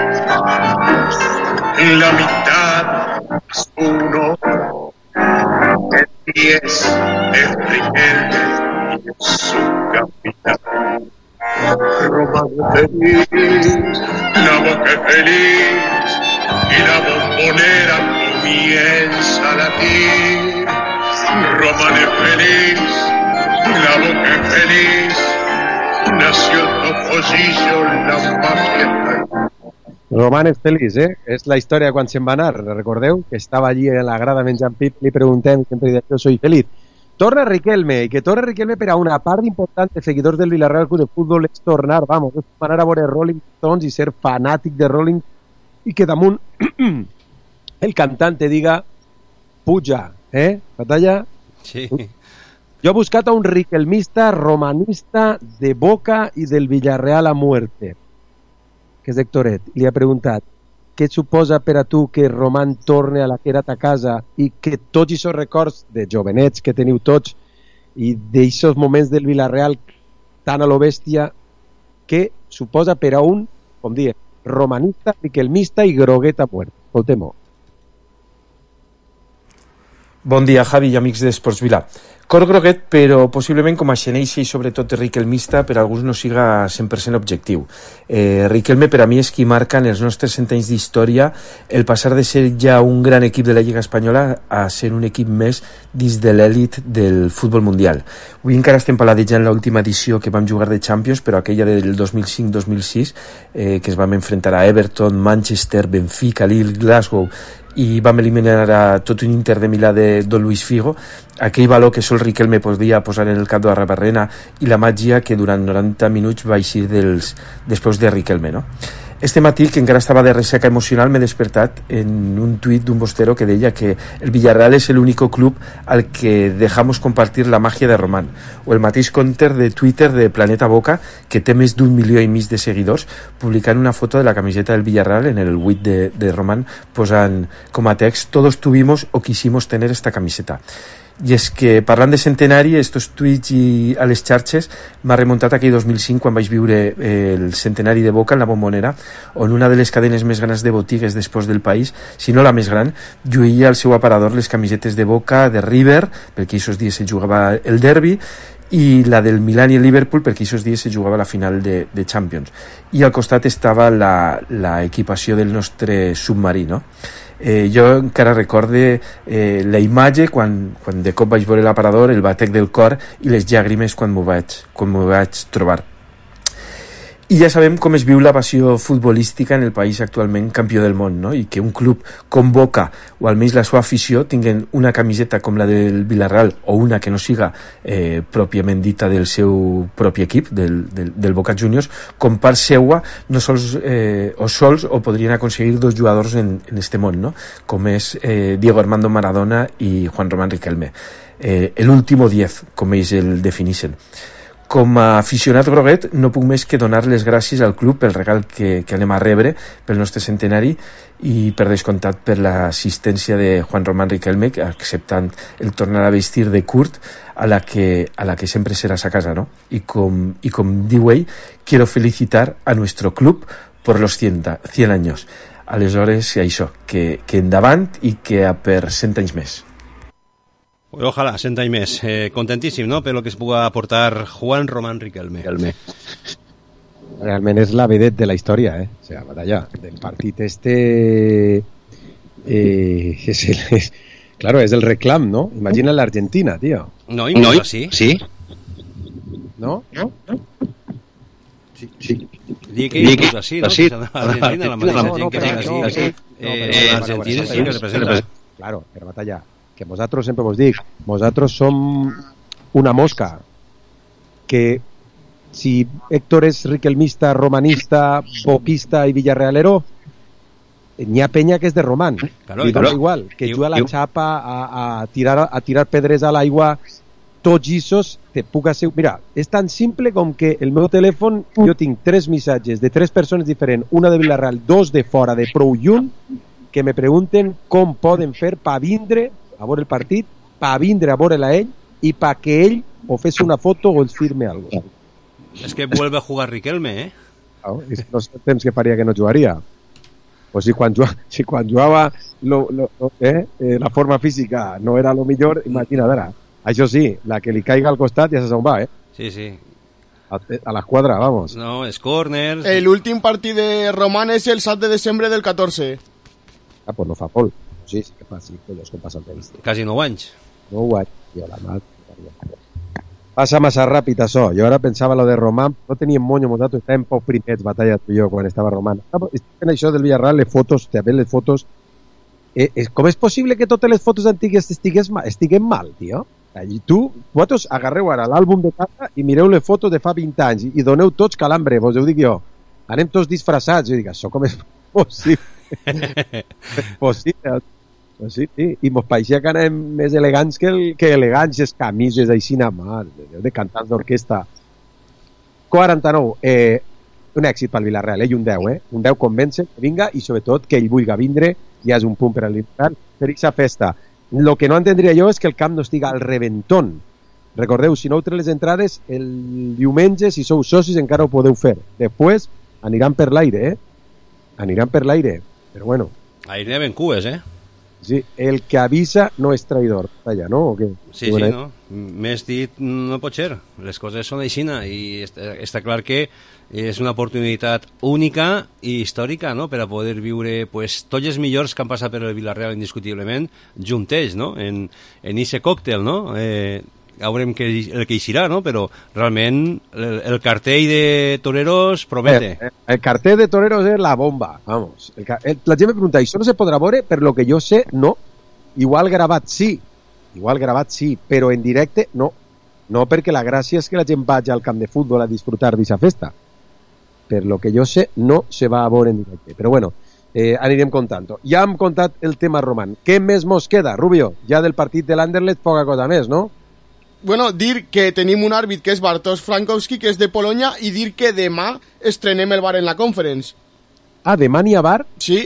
En la mitad es 1, el 10 es Riquelme y es su capitán. Román feliz, la Boca es feliz y la bombonera comienza a latir. Román es feliz, la Boca es feliz, nació el topollillo, la magia. Román és feliç, És la història quan se'n va anar, recordeu? Que estava allí a la grada menjant pip, li preguntem, sempre diu, jo soy feliz. Torna Riquelme, i que torna Riquelme per a una part important de seguidors del Villarreal Club de Futbol és tornar, vamos, és anar a veure Rolling Stones i ser fanàtic de Rolling, i que damunt el cantant te diga puja, Batalla? Sí. Jo he buscat a un riquelmista romanista de Boca i del Villarreal a muerte, que és d'Hectoret, li ha preguntat què suposa per a tu que Román torne a la que era ta casa i que tots aquests records de jovenets que teniu tots i d'aquests moments del Villarreal tan a lo bèstia, què suposa per a un, com diem, romanista, riquelmista i groguet a muerte. Escoltem-ho. Bon dia, Javi i amics d'Esports Vila. Cor groguet, però possiblement com a xeneixa i sobretot riquelmista per a alguns no siga 100% objectiu. Riquelme per a mi és qui marca en els nostres 100 anys d'història el passar de ser ja un gran equip de la Lliga Espanyola a ser un equip més dins de l'èlit del futbol mundial. Avui encara estem paladejant l'última edició que vam jugar de Champions, però aquella del 2005-2006, que es vam enfrontar a Everton, Manchester, Benfica, Lille, Glasgow, i vam eliminar a tot un Inter de Milà de Don Luis Figo, aquell valor que sol Riquelme podia posar en el cap de la Barrena i la màgia que durant 90 minuts va eixir després de Riquelme, no? Este matí, que encara estava de ressaca emocional, m'he despertat en un tuit d'un bostero que deia que el Villarreal és l'únic club al que dejamos compartir la magia de Román, o el mateix compte de Twitter de Planeta Boca, que té més d'1,5 milió de seguidors, publicant una foto de la camiseta del Villarreal en el 8 de Román, posant com a text «Todos tuvimos o quisimos tener esta camiseta». I és que, parlant de centenari, estos tuits i a les xarxes m'ha remuntat aquell 2005 quan vaig viure el centenari de Boca en la Bombonera, on una de les cadenes més grans de botigues després del país, si no la més gran, lluïa al seu aparador les camisetes de Boca, de River, perquè aquests dies se jugava el derbi, i la del Milan i el Liverpool, perquè aquests dies se jugava la final de Champions. I al costat estava la equipació del nostre submarí, no? Jo encara recorde la imatge quan de cop vaig veure l'aparador, el batec del cor i les llàgrimes quan m'ho vaig trobar. I ja sabem com es viu la passió futbolística en el país actualment campió del món, no? I que un club com Boca, o almenys la seva afició, tinguen una camiseta com la del Villarreal o una que no siga pròpiament dita del seu propi equip, del Boca Juniors, com part seua, no sols o podrien aconseguir dos jugadors en este món, no? Com és Diego Armando Maradona i Juan Román Riquelme. El último 10, com ells el defineixen. Com a aficionat groguet no puc més que donar les gràcies al club pel regal que anem a rebre pel nostre centenari i per descomptat per l'assistència de Juan Román Riquelme, acceptant el tornar a vestir de Kurt a la que sempre seràs a casa, ¿no? Y com diu ell, quiero felicitar a nuestro club por los 100 años. Aleshores, això, que endavant i que a per 100 anys més. Ojalá, 100 anys més. Contentíssim, no?, per lo que es puga aportar Juan Román Riquelme. Realment és la vedet de la història, O sea, batalla del partit és Claro, es el reclam, ¿no? Imagina la Argentina, tío. No, incluso así. ¿Sí? ¿No? Sí. Di que incluso así, ¿no? Sí. La Argentina, la mateixa gent que diga así. L'Argentina sí que representa. Claro, pero batalla, que vosotros siempre vos dic, vosotros som una mosca, que si Héctor es riquelmista, romanista, boquista y villarrealero, n'hi ha penya que és de Román. Claro, y claro. Igual, que juga a la xapa a tirar pedres a l'aigua, tots issos te puc assegurar. Mira, és tan simple com que el meu telèfon, jo tinc 3 missatges de 3 persones diferents, una de Villarreal, 2 de fora, de prou lluny, que me pregunten com poden fer pa vindre a veure el partit, pa vindre a veure-la ell i pa que ell o fes una foto o els firme algo. Es que vuelve a jugar Riquelme, ¿eh? No sé el temps que faria que no jugaria. O si quan jugava la forma física no era lo millor, imagina't ara. Això sí, la que li caiga al costat ja se se'n va, ¿eh? Sí, sí. A la esquadra, vamos. No, es corners. El últim partit de Román és el 7 de desembre del 14. Ah, pues no fa molt. Sí, sí que fa, sí, collons, com passa el temps. Quasi 9 anys. 9 anys, tio, la mà. Passa massa ràpid això. Jo ara pensava lo de Román, no teníem monyo, nosaltres estàvem poc primers batalla tu i jo quan estava Román. Estic fent això del Villarreal, les fotos, també les fotos. Com és possible que totes les fotos antigues estiguen mal, tio? I vosaltres agarreu ara l'àlbum de casa i mireu les fotos de fa 20 anys i doneu tots calambre, vos ho dic jo. Anem tots disfressats. Jo dic, això com és possible? Possible. Sí, sí. I mos pareixia que anàvem més elegants que elegants, les camises així de cantants d'orquestra. 49. Un èxit pel Villarreal, i un 10, Un 10 convence que vinga i sobretot que ell vulgui vindre, ja és un punt per al Villarreal, per aquesta festa. Lo que no entendria jo és que el camp no estiga al reventón. Recordeu, si no heu tret les entrades, el diumenge, si sou socis, encara ho podeu fer. Després aniran per l'aire, Aniran per l'aire, però bueno. Aire ben cues, Sí, el que avisa no és traïdor, allà, no? O què? Sí, sí, no? Més dit no pot ser. Les coses són aixina i està clar que és una oportunitat única i històrica, no?, per a poder viure pues, tots els millors que han passat per el Villarreal indiscutiblement juntells, no?, en ese còctel, no?, veurem el que eixirà, no?, però realment el cartell de toreros promete. El cartell de toreros és la bomba, vamos. La gent me pregunta, això no se podrà veure? Per lo que jo sé, no. Igual gravat sí, però en directe no. No, perquè la gràcia és que la gent vagi al camp de futbol a disfrutar d'aquesta festa. Per lo que jo sé, no se va a veure en directe. Però bueno, anirem contant. Ja hem contat el tema Román. Què més mos queda, Rubio? Ja del partit de l'Anderlecht, poca cosa més, no? Bueno, dir que tenim un àrbit que és Bartosz Frankowski, que és de Polònia, i dir que demà estrenem el bar en la Conference. Ah, demà n'hi ha bar? Sí.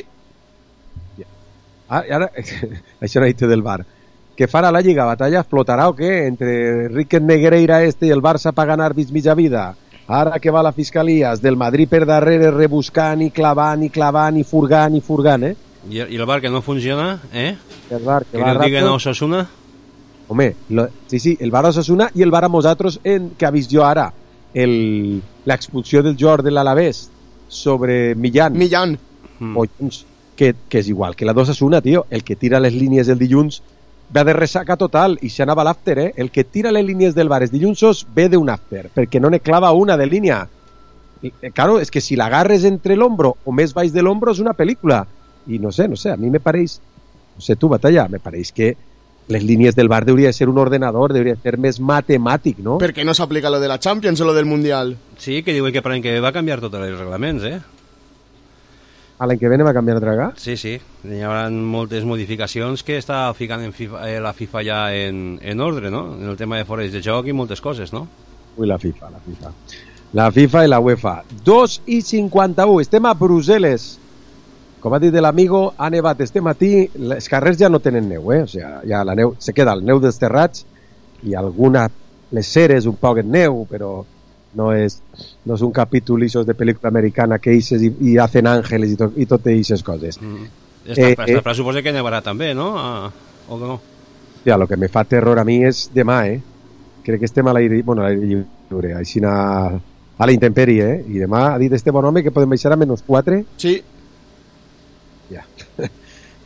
Ara, això no ha dit del bar. Que farà la Lliga? Batalla explotarà o què? Entre Riquet Negreira i el Barça pagant àrbits mitja vida. Ara que va la Fiscalia, del Madrid per darrere rebuscant i clavant i furgant, I el bar que no funciona, El bar que va diguen a Osasuna? Home, sí, el bar Osasuna i el bar a nosaltres que ha vist jo ara l'expulsió del jugador de l'Alavés sobre Millán. Que és igual que la d'Osasuna, tio. El que tira les línies el dilluns ve de ressaca total i se n'anava a l'after, El que tira les línies del bar els dilluns ve d'un after, perquè no ne clava una de línia. Claro, és que si l'agarres entre l'ombro o més baix de l'ombro és una pel·lícula. I no sé, a mi me pareix, no sé tu, Batalla, me pareix que les línies del bar hauria de ser un ordenador, hauria de ser més matemàtic, no? Per què no s'aplica lo de la Champions o lo del Mundial? Sí, que diuen que per l'any que ve va canviar tots els reglaments, A l'any que ve va canviar altra vegada? Sí, hi haurà moltes modificacions que està ficant la FIFA ja en ordre, no? En el tema de fores de joc i moltes coses, no? Ui, la FIFA. La FIFA i la UEFA. 2:51, estem a Brussel·les. Com ha dit l'amigo, ha nevat este matí, els carrers ja no tenen neu, O sigui, ja la neu, se queda el neu dels terrats i les ceres un poc en neu, però no és un capítol de pel·lícula americana que eixes i hacen àngeles i totes aquestes coses. Esta suposa que nevarà també, no? O no? Ja, el que me fa terror a mi és demà, Crec que estem a l'aire lliure, així a la intempèrie, I demà ha dit este bon home que podem baixar a -4. Sí. Ja.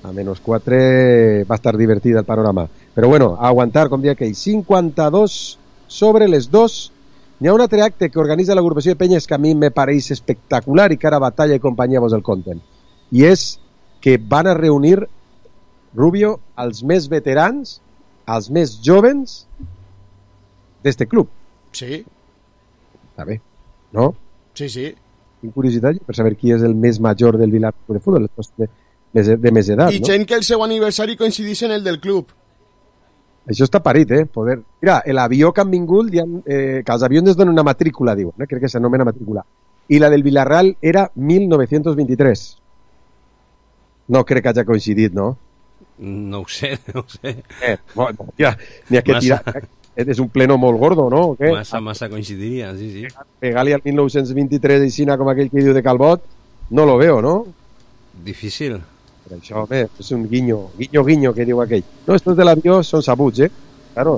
A -4 va a estar divertida el panorama. Però bueno, a aguantar, com dia aquell. 52 sobre les 2. N'hi ha un altre acte que organitza l'agrupació de penyes que a mi me pareix espectacular i que ara Batalla i companyia vos el conten. I és que van a reunir, Rubio, als més veterans, als més jovens d'este club. Sí. Està bé, no? Sí, sí. Tinc curiositat per saber qui és el més major del Vilar de Futbol, de més edat, I no? gent que el seu aniversari coincidís en el del club. Això està parit, poder... Mira, l'avió que han vingut, que els avions es donen una matrícula, diuen, crec que s'anomena matrícula. I la del Villarreal era 1923. No crec que hagi coincidit, no? No ho sé, no ho sé. Bueno, ja, n'hi ha que tirar... És un pleno molt gordo, no? O què? Massa coincidiria, sí, sí. Pegar-li al 1923 i Xina com aquell que diu de Calbot, no lo veo, no? Difícil. Per això, home, és un guinyo que diu aquell. No, estos de l'avió són sabuts, Claro.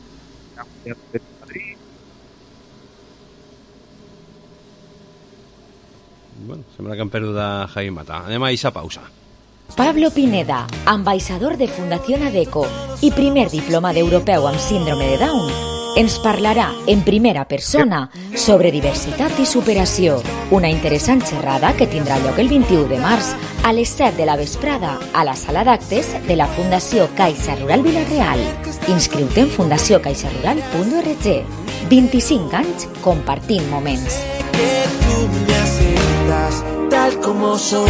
Bueno, sembla que han perdut a Jaime Mata. Anem a aquesta pausa. Pablo Pineda, ambaixador de Fundación ADECO i primer diplomat europeu amb síndrome de Down, ens parlarà en primera persona sobre diversitat i superació. Una interessant xerrada que tindrà lloc el 21 de març a les 7 de la vesprada a la sala d'actes de la Fundació Caixa Rural Vilareal. Inscriu-te en fundaciócaixarural.org. 25 anys compartint moments. Que tú me aceptas tal como soy.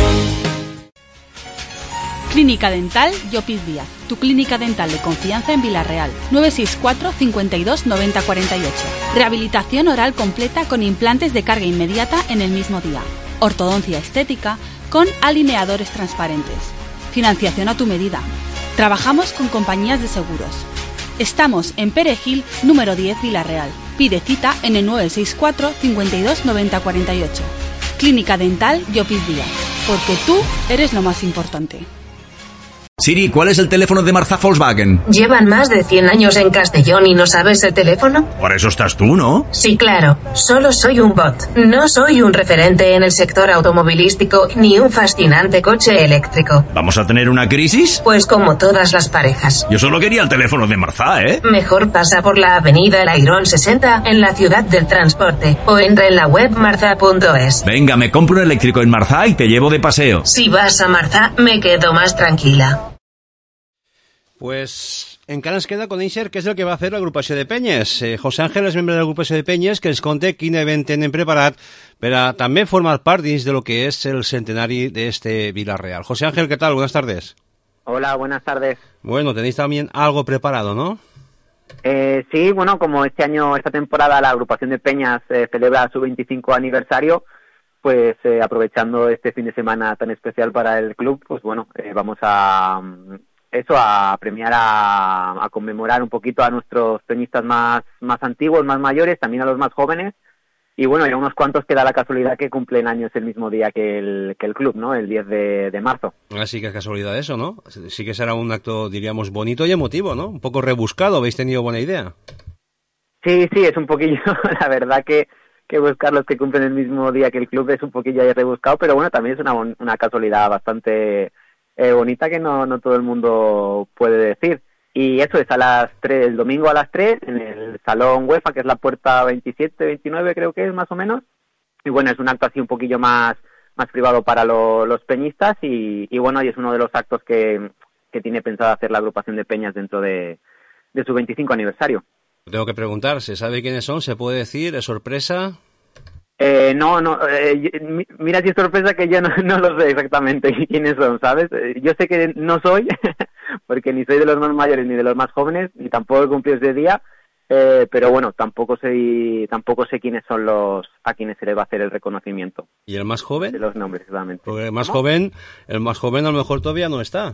Clínica Dental Llopis Díaz, tu clínica dental de confianza en Vilareal. 964 52 90 48. Rehabilitación oral completa con implantes de carga inmediata en el mismo día. Ortodoncia estética con alineadores transparentes. Financiación a tu medida. Trabajamos con compañías de seguros. Estamos en Perejil, número 10, Vilareal. Pide cita en el 964 52 90 48. Clínica Dental Llopis Díaz, porque tú eres lo más importante. Siri, ¿cuál es el teléfono de Marza Volkswagen? ¿Llevan más de 100 años en Castellón y no sabes el teléfono? Por eso estás tú, ¿no? Sí, claro. Solo soy un bot. No soy un referente en el sector automovilístico ni un fascinante coche eléctrico. ¿Vamos a tener una crisis? Pues como todas las parejas. Yo solo quería el teléfono de Marza, ¿eh? Mejor pasa por la avenida El Airón 60 en la ciudad del transporte o entra en la web marza.es. Venga, me compro un eléctrico en Marza y te llevo de paseo. Si vas a Marza, me quedo más tranquila. Pues encara ens queda conèixer què és el que va fer l'agrupació de penyes. José Ángel és membre de l'agrupació de penyes que ens conta quin event tenen preparat per a també formar part dins de lo que és el centenari d'este Vilareal. José Ángel, ¿qué tal? Buenas tardes. Hola, buenas tardes. Bueno, tenéis también algo preparado, ¿no? Sí, bueno, como esta temporada la agrupación de peñas celebra su 25 aniversario, pues aprovechando este fin de semana tan especial para el club, pues bueno, vamos a premiar, a conmemorar un poquito a nuestros peñistas más antiguos, más mayores, también a los más jóvenes, y bueno, hay unos cuantos que da la casualidad que cumplen años el mismo día que el club, ¿no? El 10 de marzo. Así que es casualidad eso, ¿no? Sí que será un acto, diríamos, bonito y emotivo, ¿no? Un poco rebuscado, ¿habéis tenido buena idea? Sí, es un poquillo, la verdad que buscar los que cumplen el mismo día que el club es un poquillo ahí rebuscado, pero bueno, también es una casualidad bastante bonita que no todo el mundo puede decir. Y eso es a las 3, el domingo a las 3, en el Salón UEFA, que es la puerta 27, 29 creo que es más o menos. Y bueno, es un acto así un poquillo más privado para los peñistas y bueno, y es uno de los actos que tiene pensado hacer la agrupación de peñas dentro de su 25 aniversario. Tengo que preguntar, ¿se sabe quiénes son? ¿Se puede decir? ¿Es sorpresa? No, mira si es sorpresa que yo no lo sé exactamente quiénes son, ¿sabes? Yo sé que no soy, porque ni soy de los más mayores ni de los más jóvenes, ni tampoco he cumplido ese día, pero bueno, tampoco sé quiénes son a quienes se les va a hacer el reconocimiento. ¿Y el más joven? De los nombres, exactamente. Porque el más joven a lo mejor todavía no está.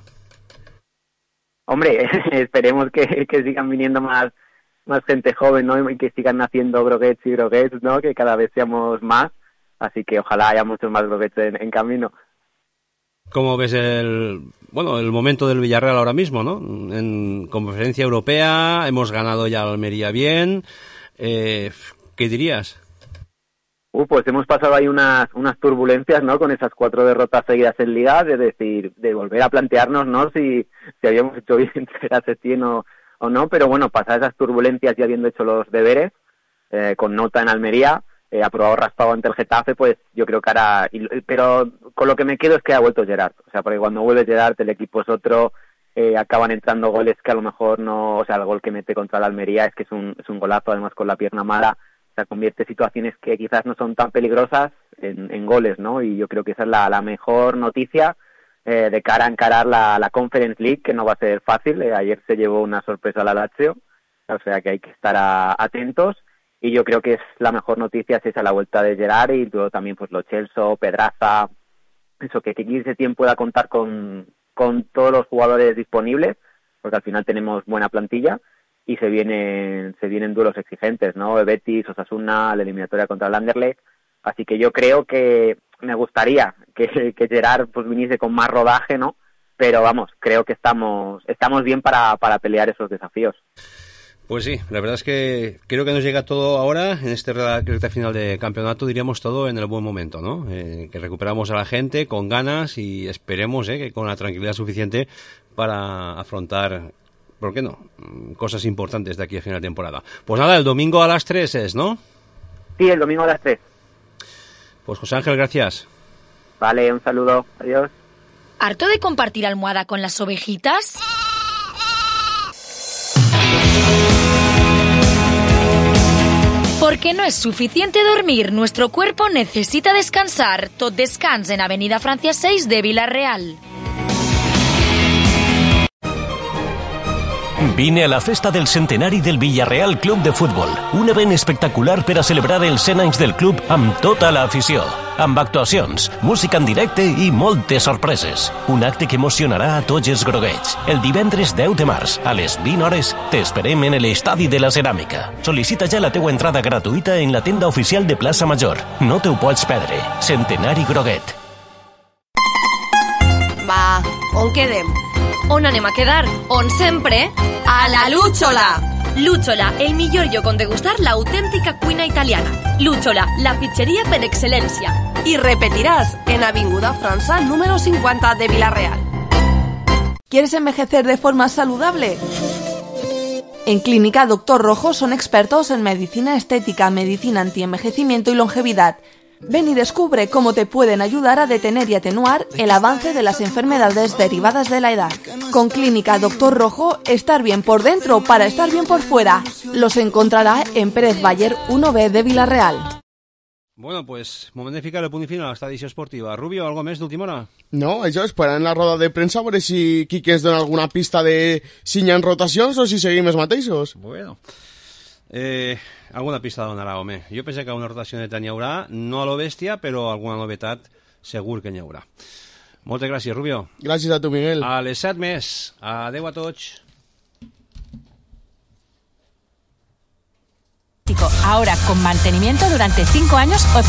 Hombre, esperemos que sigan viniendo más gente joven, ¿no? Y que sigan naciendo groguets, ¿no? Que cada vez seamos más, así que ojalá haya muchos más groguets en camino. ¿Cómo ves el momento del Villarreal ahora mismo, no? En conferencia europea hemos ganado ya a Almería bien. ¿Qué dirías? Pues hemos pasado ahí unas turbulencias, ¿no? Con esas 4 derrotas seguidas en Liga, es decir, de volver a plantearnos, ¿no? Si habíamos hecho bien ser a Setién o no, pero bueno, pasadas esas turbulencias y habiendo hecho los deberes, con nota en Almería, aprobado raspado ante el Getafe, pues yo creo que ahora... Pero con lo que me quedo es que ha vuelto Gerard, o sea, porque cuando vuelve Gerard el equipo es otro, acaban entrando goles que a lo mejor no... O sea, el gol que mete contra la Almería es que es un golazo, además con la pierna mala. O sea, convierte situaciones que quizás no son tan peligrosas en goles, ¿no? Y yo creo que esa es la mejor noticia de cara a encarar la Conference League, que no va a ser fácil. Ayer se llevó una sorpresa a la Lazio, o sea que hay que estar atentos. Y yo creo que es la mejor noticia es esa, la vuelta de Gerard, y luego también pues Lo Celso, Pedraza, eso, que Setién pueda contar con todos los jugadores disponibles, porque al final tenemos buena plantilla. Y se vienen duelos exigentes, ¿no? Betis, Osasuna, la eliminatoria contra el Anderlecht. Así que yo creo que me gustaría que Gerard pues viniese con más rodaje, ¿no? Pero vamos, creo que estamos bien para pelear esos desafíos. Pues sí, la verdad es que creo que nos llega todo ahora, en este recta final de campeonato, diríamos todo en el buen momento, ¿no? Que recuperamos a la gente con ganas y esperemos que con la tranquilidad suficiente para afrontar... ¿Por qué no? Cosas importantes de aquí a final de temporada. Pues nada, el domingo a las 3 es, ¿no? Sí, el domingo a las 3. Pues José Ángel, gracias. Vale, un saludo. Adiós. ¿Harto de compartir almohada con las ovejitas? Porque no es suficiente dormir, nuestro cuerpo necesita descansar. Tot Descans en Avenida Francia 6 de Vila-real. Vine a la festa del centenari del Villarreal Club de Futbol, un event espectacular per a celebrar els 100 anys del club amb tota l'afició, amb actuacions, música en directe i moltes sorpreses. Un acte que emocionarà a tots els groguets. El divendres 10 de març, a les 20 hores, t'esperem en l'Estadi de la Ceràmica. Sol·licita ja la teua entrada gratuïta en la tenda oficial de Plaça Major. No te ho pots perdre. Centenari Groguet. Va, on quedem? On anem a quedar? On sempre? A la Lúchola! Lúchola, el millor lloc on degustar l'autèntica cuina italiana. Lúchola, la pizzeria per excel·lència. Y repetirás en Avinguda França número 50 de Vila-real. ¿Quieres envejecer de forma saludable? En Clínica Doctor Rojo son expertos en medicina estética, medicina antienvejecimiento y longevidad. Ven y descubre cómo te pueden ayudar a detener y atenuar el avance de las enfermedades derivadas de la edad. Con Clínica Doctor Rojo, estar bien por dentro para estar bien por fuera. Los encontrará en Pérez Bayer 1B de Vila-real. Bueno, pues moment de ficar el punt final a l'esta edició esportiva. Rubio, algo més d'última hora? No, això, esperant la roda de premsa a veure si Quique ens dona alguna pista de si hi ha rotacions o si seguim els mateixos. Bueno, alguna pista donarà, home. Jo penso que una rotació neta n'hi haurà, no a lo bèstia, però alguna novetat segur que n'hi haurà. Moltes gràcies, Rubio. Gràcies a tu, Miguel. A les 7 més. Adeu a tots. Ahora con mantenimiento durante 5 años.